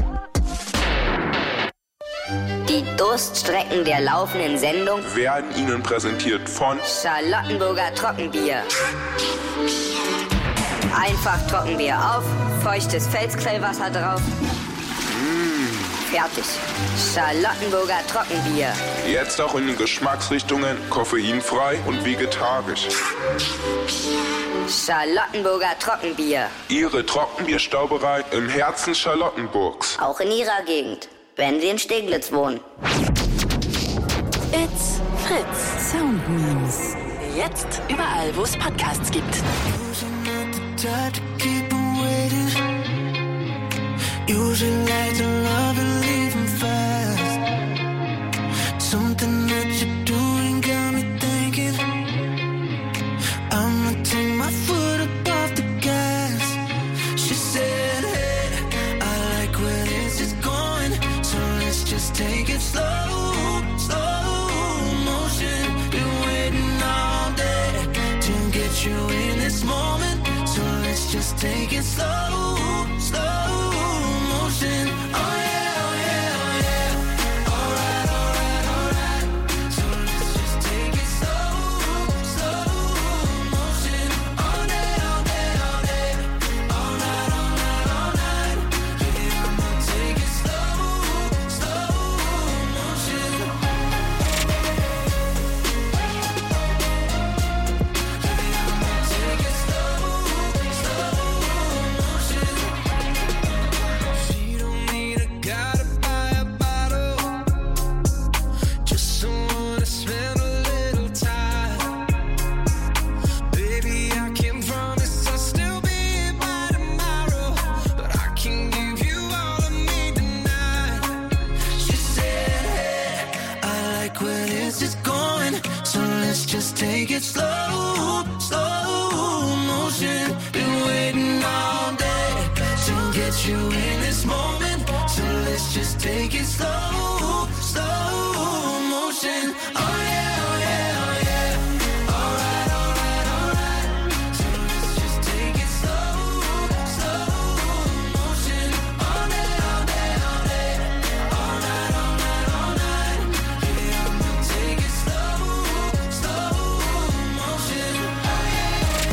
Die Durststrecken der laufenden Sendung werden Ihnen präsentiert von Charlottenburger Trockenbier. Einfach Trockenbier auf, feuchtes Pfälzquellwasser drauf. Fertig. Charlottenburger Trockenbier. Jetzt auch in den Geschmacksrichtungen koffeinfrei und vegetarisch. Charlottenburger Trockenbier. Ihre Trockenbierstauberei im Herzen Charlottenburgs. Auch in Ihrer Gegend, wenn Sie in Steglitz wohnen. It's Fritz. Sound Memes. Jetzt überall, wo es Podcasts gibt. Usually like to love and leave them fast. Something that you're doing got me thinking I'ma take my foot up off the gas. She said, hey, I like where this is going, so let's just take it slow, slow motion. Been waiting all day to get you in this moment, so let's just take it slow, slow. Oh yeah, oh yeah, oh yeah. Alright, alright, alright. So let's just take it slow, slow motion. All day, all day, all day. Alright, alright, alright. Yeah, I'ma take it slow, slow motion. Yeah, I'ma take it slow, slow motion. Gotta buy a bottle, just someone to spend a little time. Baby, I can't promise I'll still be here by tomorrow, but I can give you all of me tonight. She said, hey, I like where this is going, so let's just take it slow, slow motion. Been waiting all day to get you in this moment, so let's just take it slow, slow motion. Oh yeah, oh yeah, oh yeah. Alright, alright, alright. So let's just take it slow, slow motion. All day, all day, all day. Alright, alright, alright. Yeah, I'ma take it slow, slow motion. Oh yeah, oh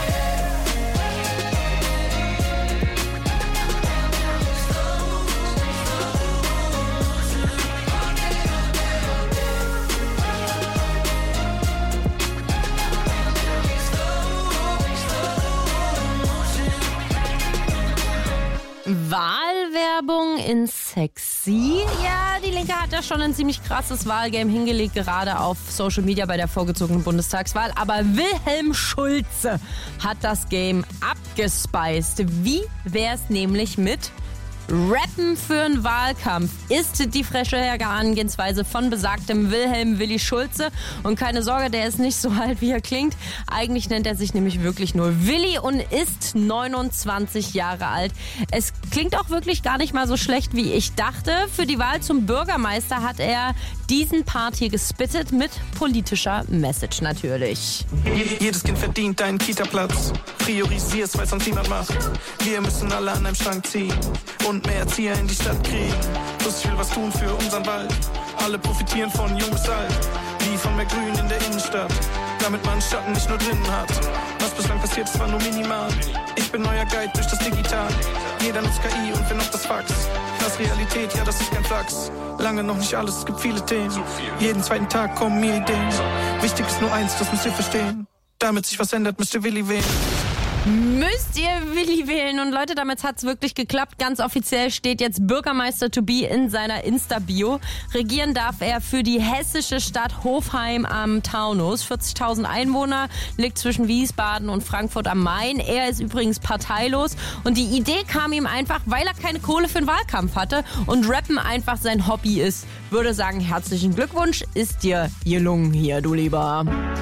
Wahlwerbung in Sexy. Ja, die Linke hat ja schon ein ziemlich krasses Wahlgame hingelegt, gerade auf Social Media bei der vorgezogenen Bundestagswahl. Aber Wilhelm Schulze hat das Game abgespeist. Wie wär's nämlich mit Rappen für einen Wahlkampf? Ist die freche Herangehensweise von besagtem Wilhelm Willi Schulze. Und keine Sorge, der ist nicht so alt, wie er klingt. Eigentlich nennt er sich nämlich wirklich nur Willi und ist 29 Jahre alt. Es klingt auch wirklich gar nicht mal so schlecht, wie ich dachte. Für die Wahl zum Bürgermeister hat er diesen Part hier gespittet mit politischer Message natürlich. Jedes Kind verdient einen Kita-Platz. Priorisier's, weil sonst niemand macht. Wir müssen alle an einem Strang ziehen und mehr Erzieher in die Stadt kriegen. Plus ich will was tun für unseren Wald. Alle profitieren von jung bis alt, wie von mehr Grün in der Innenstadt, damit man Schatten nicht nur drinnen hat. Was bislang passiert, ist war nur minimal. Ich bin neuer Guide durch das Digital. Jeder nutzt KI und wir noch das Fax. Das Realität, ja, das ist kein Flachs. Lange noch nicht alles, es gibt viele Themen. Jeden zweiten Tag kommen mir Ideen. Wichtig ist nur eins, das müsst ihr verstehen. Damit sich was ändert, müsst ihr Willi wählen. Müsst ihr Willi wählen. Und Leute, damit hat's wirklich geklappt. Ganz offiziell steht jetzt Bürgermeister to be in seiner Insta-Bio. Regieren darf er für die hessische Stadt Hofheim am Taunus. 40.000 Einwohner, liegt zwischen Wiesbaden und Frankfurt am Main. Er ist übrigens parteilos. Und die Idee kam ihm einfach, weil er keine Kohle für den Wahlkampf hatte und Rappen einfach sein Hobby ist. Würde sagen, herzlichen Glückwunsch, ist dir gelungen hier, du Lieber.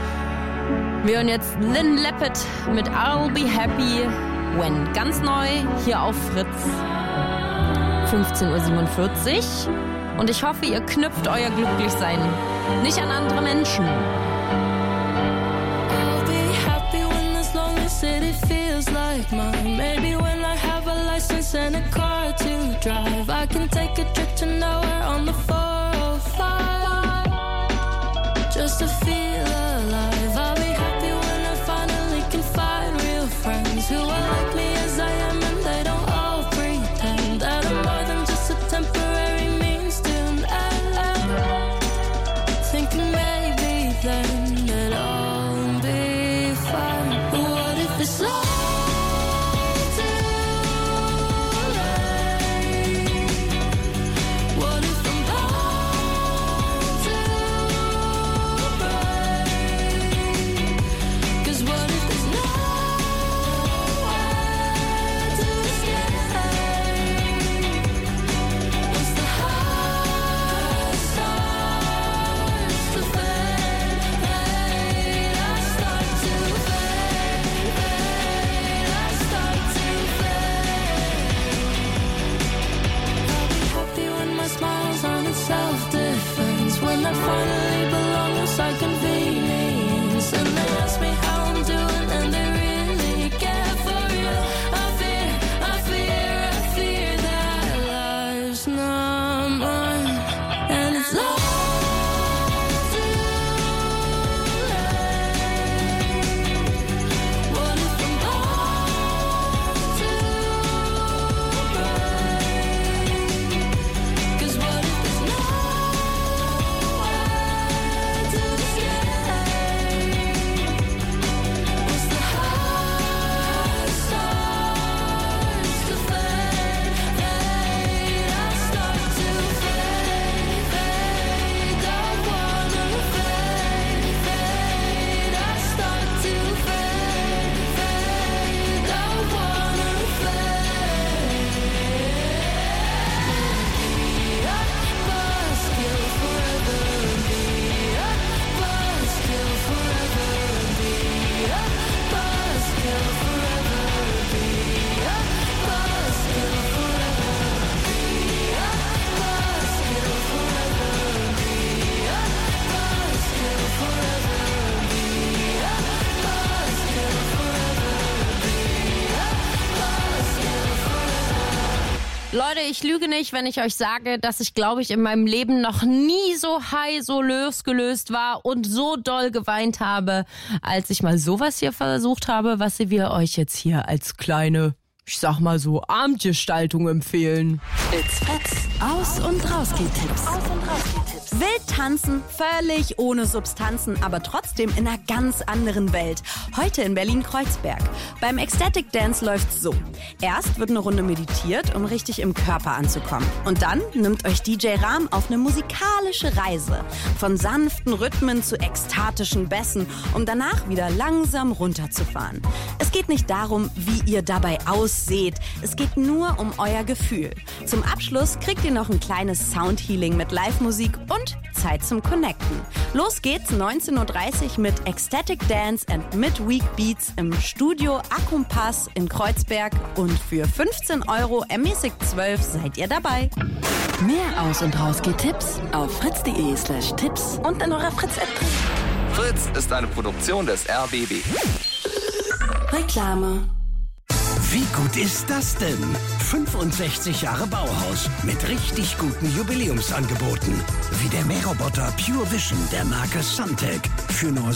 Wir hören jetzt Lynn Leppett mit I'll Be Happy When. Ganz neu hier auf Fritz. 15.47 Uhr. Und ich hoffe, ihr knüpft euer Glücklichsein nicht an andere Menschen. I'll be happy when this lonely city feels like mine. Maybe when I have a license and a car to drive. I can take a trip to nowhere on the 405. Just to feel alive. I'll be happy when I finally can find real friends who are Leute, ich lüge nicht, wenn ich euch sage, dass ich, glaube ich, in meinem Leben noch nie so high, so losgelöst war und so doll geweint habe, als ich mal sowas hier versucht habe, was wir euch jetzt hier als kleine, ich sag mal so, Abendgestaltung empfehlen. It's Fritz. Aus- und Rausgeh-Tipps. Wild tanzen, völlig ohne Substanzen, aber trotzdem in einer ganz anderen Welt. Heute in Berlin-Kreuzberg. Beim Ecstatic Dance läuft's so. Erst wird eine Runde meditiert, um richtig im Körper anzukommen. Und dann nimmt euch DJ Rahm auf eine musikalische Reise. Von sanften Rhythmen zu ekstatischen Bässen, um danach wieder langsam runterzufahren. Es geht nicht darum, wie ihr dabei ausseht. Es geht nur um euer Gefühl. Zum Abschluss kriegt ihr noch ein kleines Soundhealing mit Live-Musik und Zeit zum Connecten. Los geht's 19.30 Uhr mit Ecstatic Dance and Midweek Beats im Studio Akumpass in Kreuzberg und für 15 € ermäßigt 12 seid ihr dabei. Mehr Aus- und Rausgeh-Tipps auf fritz.de/Tipps und in eurer Fritz-App. Fritz ist eine Produktion des RBB. Reklame. Wie gut ist das denn? 65 Jahre Bauhaus mit richtig guten Jubiläumsangeboten. Wie der Mähroboter Pure Vision der Marke Suntech für nur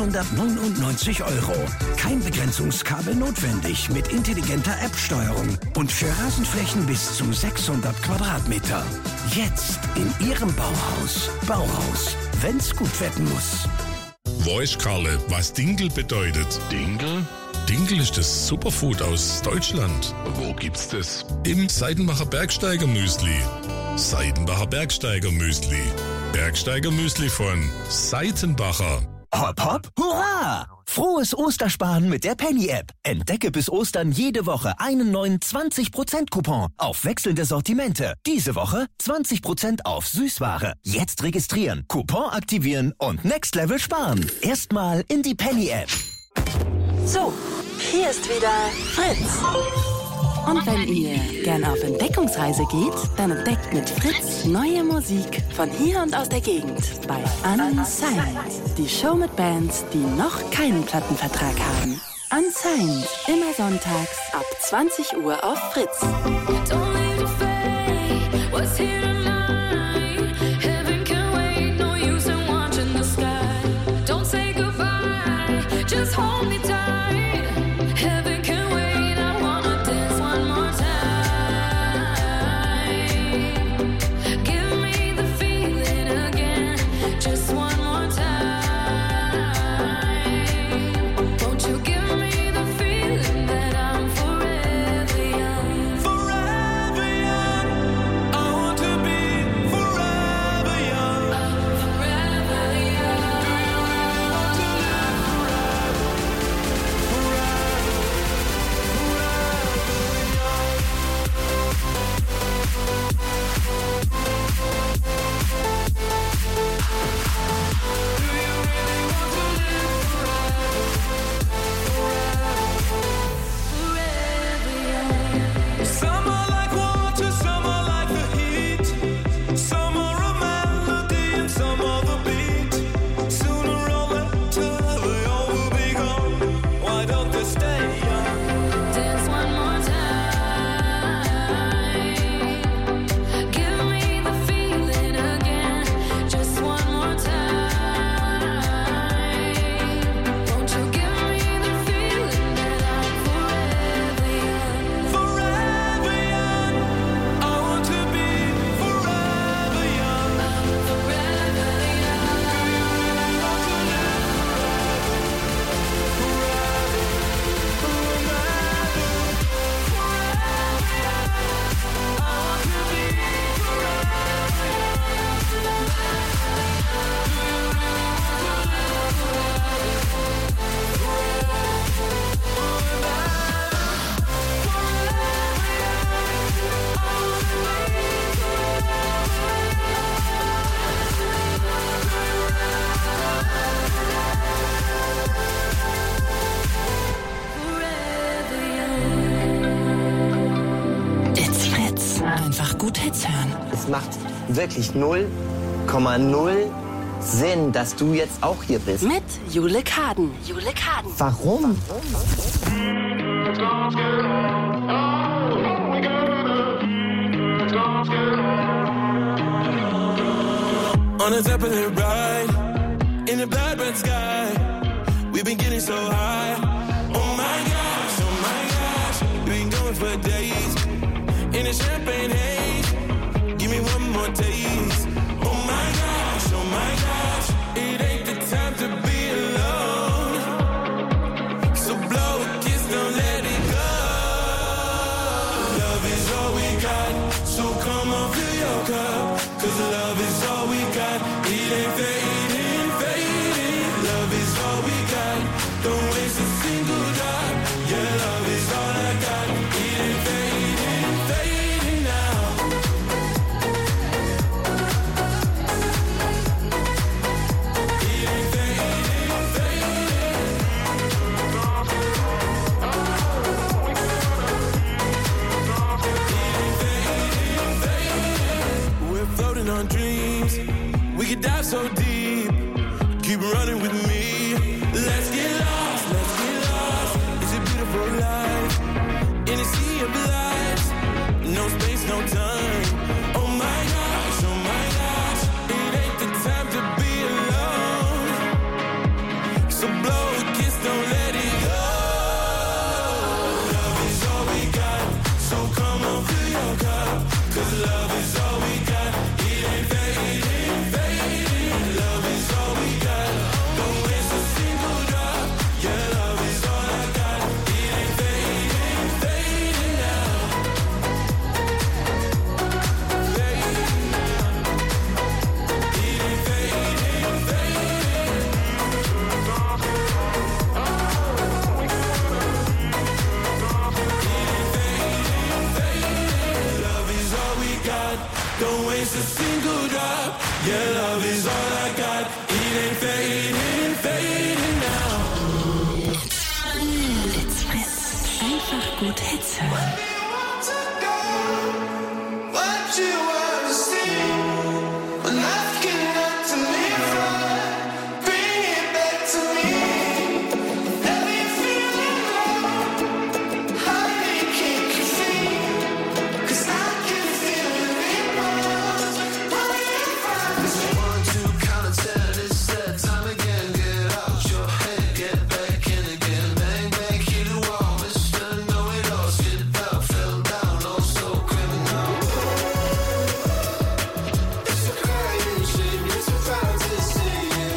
699 €. Kein Begrenzungskabel notwendig mit intelligenter App-Steuerung und für Rasenflächen bis zu 600 Quadratmeter. Jetzt in Ihrem Bauhaus. Bauhaus, wenn's gut werden muss. Weißt Karle, was Dinkel bedeutet? Dinkel? Dinkel ist das Superfood aus Deutschland. Wo gibt's das? Im Seidenbacher Bergsteiger Müsli. Seidenbacher Bergsteiger Müsli. Bergsteiger Müsli von Seitenbacher. Hopp, hopp, hurra! Frohes Ostersparen mit der Penny-App. Entdecke bis Ostern jede Woche einen neuen 20%-Coupon auf wechselnde Sortimente. Diese Woche 20% auf Süßware. Jetzt registrieren, Coupon aktivieren und Next Level sparen. Erstmal in die Penny-App. So, hier ist wieder Fritz. Und wenn ihr gern auf Entdeckungsreise geht, dann entdeckt mit Fritz neue Musik von hier und aus der Gegend bei Unsigned. Die Show mit Bands, die noch keinen Plattenvertrag haben. Unsigned, immer sonntags ab 20 Uhr auf Fritz. Just hold me tight. Heaven can wait. I wanna dance one more time. Give me the feeling again. Just one more time. Won't you give me the feeling that I'm forever young? Forever young. I want to be forever young. Forever young. Do you really want to live Some are like water, some are like the heat. Some are a melody and some are the beat. Sooner or later they all will be gone. Why don't they stay young? Dance one more time. Give me the feeling again. Just one more time. Won't you give me the feeling that I'm forever young? Forever young. I want to be forever young. Forever young. Do you really want to live It's Fritz. Einfach gut Hits hören. Es macht wirklich 0,0 Sinn, dass du jetzt auch hier bist. Mit Jule Kaden. Jule Kaden. Warum? On a Zeppelin ride, in a black sky. We've been getting so high. Oh my gosh, we've been going for days. In a champagne haze, give me one more taste. Oh my gosh, it ain't the time to be alone. So blow a kiss, don't let it go. Love is all we got, so come on, fill your cup. Cause love is all we got, it ain't fading, fading. Love is all we got, don't waste a single drop. Yeah, love is all I got, it ain't fading, fading now. It ain't fading, fading. It ain't fading, fading. We're floating on dreams, we could dive so deep. Keep running with me, let's get lost, let's get lost. It's a beautiful life, in a sea of lights. No space, no time. Oh my gosh, it ain't the time to be alone. So blow a kiss, don't let it go. Love is all we got, so come on, fill your cup. Cause love is all we got, it ain't fading, fading. Love is all we got, don't waste a single drop. Yeah, love is all I got, it ain't fading, fading now. Fading now. It ain't fading, fading. Love is all we got, don't waste a single drop. Yeah, love is all I got, it ain't fading, fading now. It's Fritz. Einfach gut Hits hören. What you wanna see? When life cannot deliver, bring it back to me. Let me feel it now. Honey, can't you see? 'Cause I can feel the ripples. When you find us. 1, 2, count to 10, it's that time again. Get out your head, get back in again. Bang, bang, hit the wall, Mr. Know-it-all. Skid out, fell down, oh so criminal. It's a crying shame, you're too proud to see it.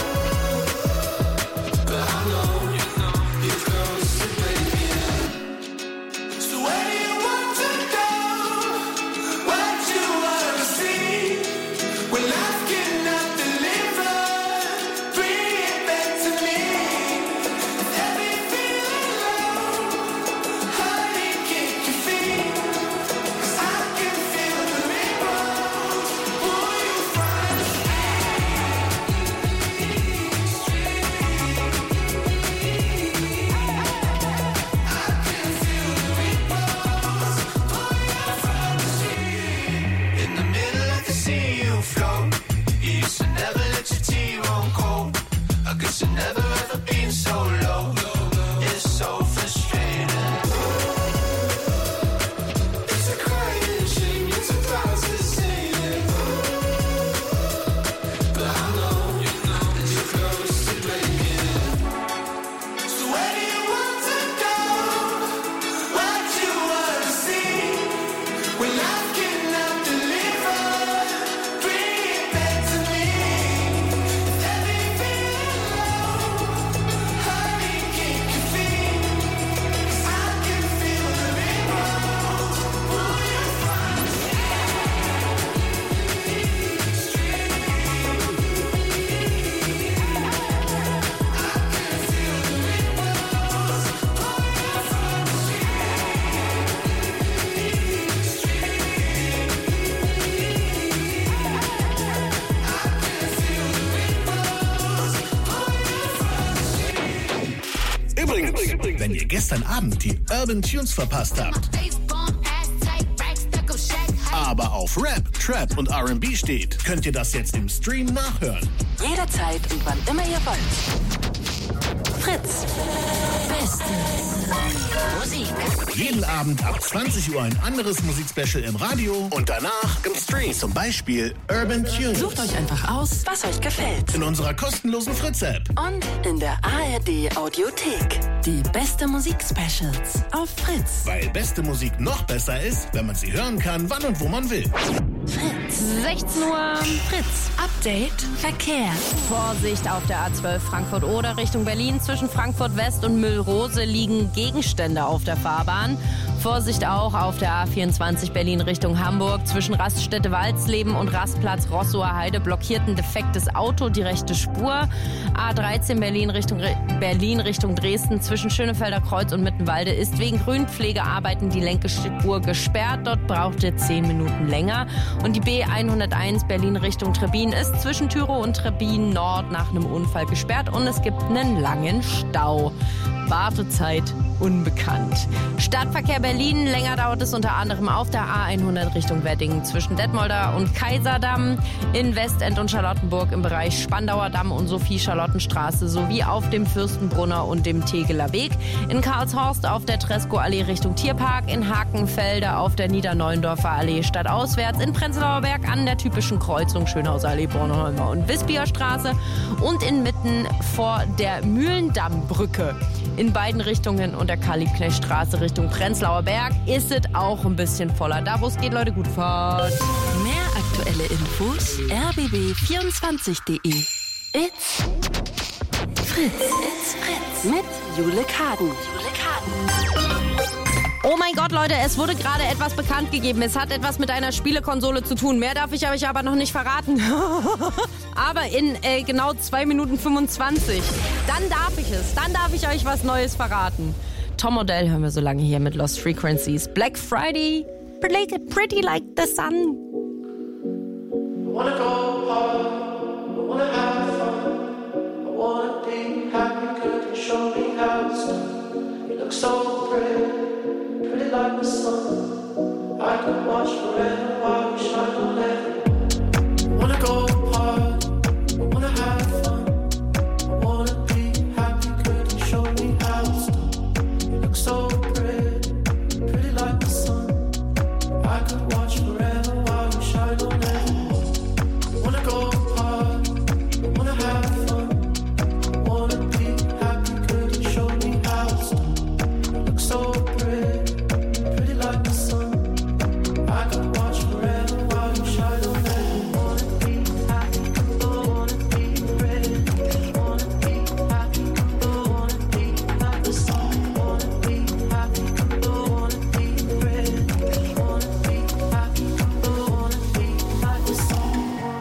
But I know you're close to breaking. So where do you want to go? What you wanna see? When life cannot deliver, bring it back to me. Let me feel alone. Honey, kick your feet. 'Cause I can feel the ripples. Will you find me? In the middle, I can see you float. You used to never let your tea run cold. I guess you never ever been so low. It's so frustrating. It's a crying shame, you're too proud to say it. But I know that you're close to breaking. So where do you want to go? What you wanna see? When life cannot deliver, bring it back to me. Let me feel alone. Honey, kick your feet. 'Cause I can feel the ripples. Will you find me? Übrigens, wenn ihr gestern Abend die Urban Tunes verpasst habt, aber auf Rap, Trap und R&B steht, könnt ihr das jetzt im Stream nachhören. Jederzeit und wann immer ihr wollt. Fritz. Beste Musik. Jeden Abend ab 20 Uhr ein anderes Musikspecial im Radio und danach im Stream. Zum Beispiel Urban Tunes. Sucht euch einfach aus, was euch gefällt. In unserer kostenlosen Fritz-App. Und in der ARD Audiothek. Die beste Musik-Specials auf Fritz. Weil beste Musik noch besser ist, wenn man sie hören kann, wann und wo man will. Fritz. 16 Uhr. Fritz. Update Verkehr. Vorsicht auf der A12 Frankfurt-Oder Richtung Berlin. Zwischen Frankfurt West und Müllrose liegen Gegenstände auf der Fahrbahn. Vorsicht auch auf der A24 Berlin Richtung Hamburg. Zwischen Raststätte Walsleben und Rastplatz Rossower Heide blockiert ein defektes Auto die rechte Spur. A13 Berlin Richtung Dresden. Zwischen Schönefelder Kreuz und Mittenwalde ist wegen Grünpflegearbeiten die linke Spur gesperrt. Dort braucht ihr 10 Minuten länger. Und die B101 Berlin Richtung Trebin ist zwischen Tyrow und Trebin Nord nach einem Unfall gesperrt und es gibt einen langen Stau. Wartezeit unbekannt. Stadtverkehr Berlin, länger dauert es unter anderem auf der A100 Richtung Wedding zwischen Detmolder und Kaiserdamm, in Westend und Charlottenburg im Bereich Spandauer Damm und Sophie-Charlottenstraße sowie auf dem Fürstenbrunner und dem Tegeler Weg, in Karlshorst auf der Treskow-Allee Richtung Tierpark, in Hakenfelde auf der Niederneuendorfer Allee stadtauswärts, in Prenzlauer Berg an der typischen Kreuzung Schönhauser Allee, Bornholmer und Wispier Straße und inmitten vor der Mühlendammbrücke. In beiden Richtungen und der Karl-Liebknecht-Straße Richtung Prenzlauer Berg ist es auch ein bisschen voller. Da, wo es geht, Leute, gut Fahrt. Mehr aktuelle Infos rbb24.de. It's Fritz. It's Fritz. Mit Jule Kaden. Oh mein Gott, Leute, es wurde gerade etwas bekannt gegeben. Es hat etwas mit einer Spielekonsole zu tun. Mehr darf ich euch aber noch nicht verraten. Aber in genau 2 Minuten 25. Dann darf ich es. Dann darf ich euch was Neues verraten. Tom Odell hören wir so lange hier mit Lost Frequencies. Black Friday, pretty like the sun. I wanna go hard, I wanna have fun, I wanna be happy, could you show me how it's done? You look so pretty like the sun. I could watch forever while you shine on everyone. I wanna go hard, I wanna have fun, I wanna be happy, could you show me how it's done? You look so pretty like the sun. I could watch forever while you shine on everyone. I wanna go hard, I wanna have fun, I wanna be happy, could you show me how it's done? You look so pretty like the sun. I could watch forever while you shine on everyone. Wanna be happy, wanna be ready, wanna be happy, wanna be like the sun. Wanna be happy, wanna be ready, wanna be happy, wanna be like the sun.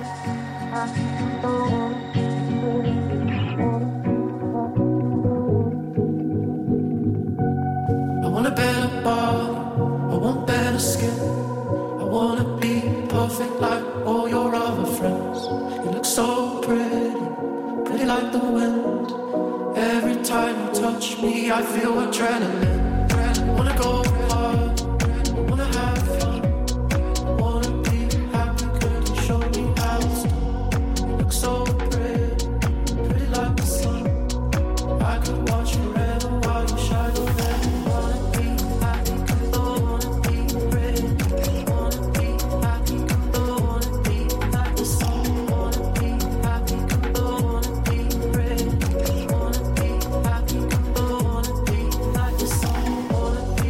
I want a better body, I want better skin. I wanna be perfect like all your other friends. You look so pretty like the wind. Every time you touch me, I feel adrenaline. I wanna go hard, I wanna have fun, I wanna be happy, could you show me how it's done? You look so pretty like the sun. I could watch forever while you shine on everyone. Wanna be happy, wanna be ready, wanna be happy, wanna be like the sun. Wanna be happy, wanna be ready, wanna be happy, wanna be like the sun. Wanna be,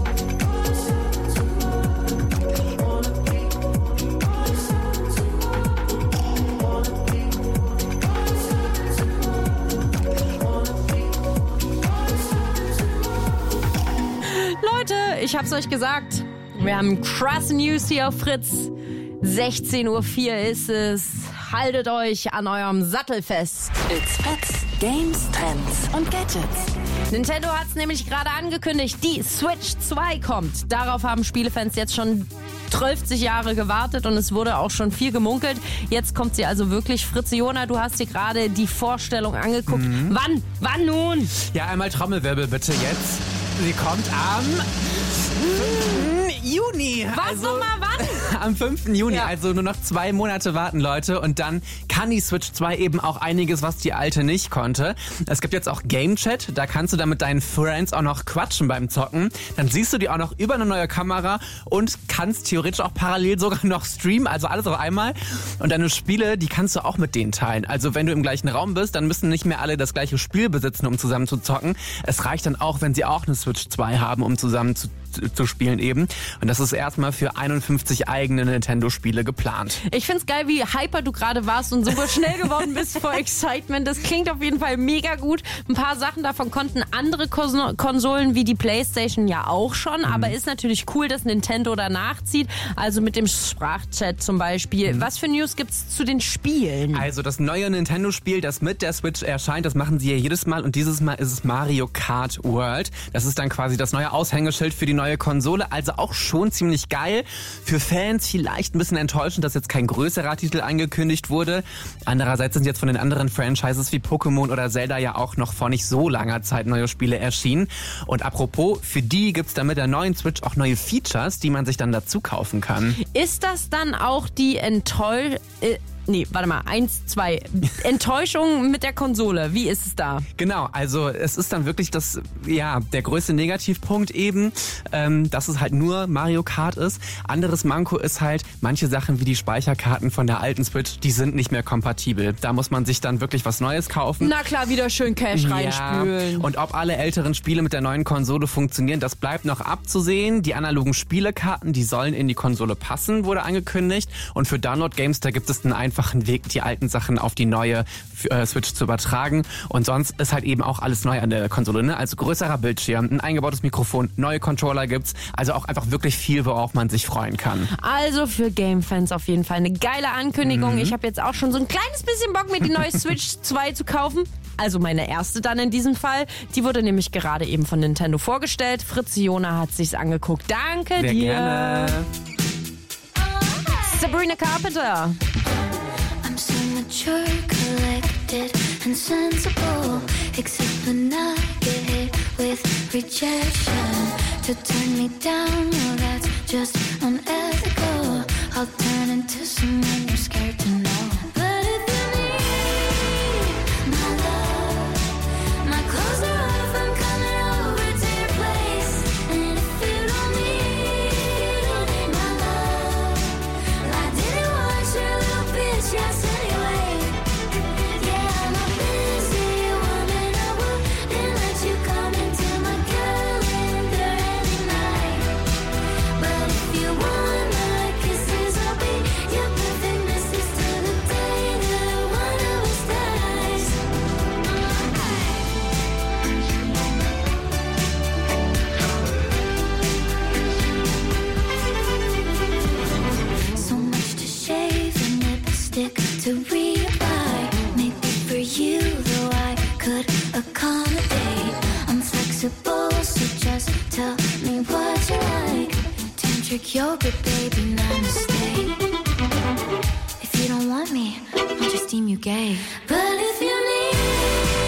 wanna be, Leute, ich hab's euch gesagt. Wir haben krasse News hier auf Fritz. 16:04 Uhr ist es. Haltet euch an eurem Sattel fest. It's Fritz. Games, Trends und Gadgets. Nintendo hat's nämlich gerade angekündigt, die Switch 2 kommt. Darauf haben Spielefans jetzt schon 12 Jahre gewartet und es wurde auch schon viel gemunkelt. Jetzt kommt sie also wirklich. Fritze Jona, du hast dir gerade die Vorstellung angeguckt. Wann nun? Ja, einmal Trommelwirbel bitte jetzt. Sie kommt am 5. Juni. Was nochmal wann? am 5. Juni, also nur noch 2 Monate warten, Leute. Und dann kann die Switch 2 eben auch einiges, was die alte nicht konnte. Es gibt jetzt auch Game Chat, da kannst du dann mit deinen Friends auch noch quatschen beim Zocken. Dann siehst du die auch noch über eine neue Kamera und kannst theoretisch auch parallel sogar noch streamen, also alles auf einmal. Und deine Spiele, die kannst du auch mit denen teilen. Also wenn du im gleichen Raum bist, dann müssen nicht mehr alle das gleiche Spiel besitzen, um zusammen zu zocken. Es reicht dann auch, wenn sie auch eine Switch 2 haben, um zusammen zu spielen eben. Und das ist erstmal für 51 eigene Nintendo-Spiele geplant. Ich find's geil, wie hyper du gerade warst und super schnell geworden bist vor Excitement. Das klingt auf jeden Fall mega gut. Ein paar Sachen davon konnten andere Konsolen wie die PlayStation ja auch schon, aber ist natürlich cool, dass Nintendo da nachzieht. Also mit dem Sprachchat zum Beispiel. Was für News gibt's zu den Spielen? Also das neue Nintendo-Spiel, das mit der Switch erscheint, das machen sie ja jedes Mal und dieses Mal ist es Mario Kart World. Das ist dann quasi das neue Aushängeschild für die neue Konsole, also auch schon ziemlich geil. Für Fans vielleicht ein bisschen enttäuschend, dass jetzt kein größerer Titel angekündigt wurde. Andererseits sind jetzt von den anderen Franchises wie Pokémon oder Zelda ja auch noch vor nicht so langer Zeit neue Spiele erschienen. Und apropos, für die gibt's dann mit der neuen Switch auch neue Features, die man sich dann dazu kaufen kann. Ist das dann auch die Enttäuschung mit der Konsole. Wie ist es da? Genau, also es ist dann wirklich der größte Negativpunkt eben, dass es halt nur Mario Kart ist. Anderes Manko ist halt, manche Sachen wie die Speicherkarten von der alten Switch, die sind nicht mehr kompatibel. Da muss man sich dann wirklich was Neues kaufen. Na klar, wieder schön Cash reinspülen. Und ob alle älteren Spiele mit der neuen Konsole funktionieren, das bleibt noch abzusehen. Die analogen Spielekarten, die sollen in die Konsole passen, wurde angekündigt. Und für Download-Games, da gibt es einen einfachen Weg, die alten Sachen auf die neue Switch zu übertragen. Und sonst ist halt eben auch alles neu an der Konsole, ne? Also größerer Bildschirm, ein eingebautes Mikrofon, neue Controller gibt's. Also auch einfach wirklich viel, worauf man sich freuen kann. Also für Game-Fans auf jeden Fall eine geile Ankündigung. Ich habe jetzt auch schon so ein kleines bisschen Bock, mir die neue Switch 2 zu kaufen. Also meine erste dann in diesem Fall. Die wurde nämlich gerade eben von Nintendo vorgestellt. Fritz Jona hat sich's angeguckt. Danke Sehr dir. Gerne. Sabrina Carpenter. I'm so mature, collected and sensible, except when I get hit with rejection. To turn me down, well that's just unethical. I'll turn into someone you're scared to know. But if you need my love, my clothes are off, I'm coming over to your place. And if you don't need my love, I didn't want your little bitch, yes. To rebuy, maybe for you, though I could accommodate. I'm flexible, so just tell me what you like. Tantric yoga, baby, namaste. If you don't want me, I'll just deem you gay. But if you need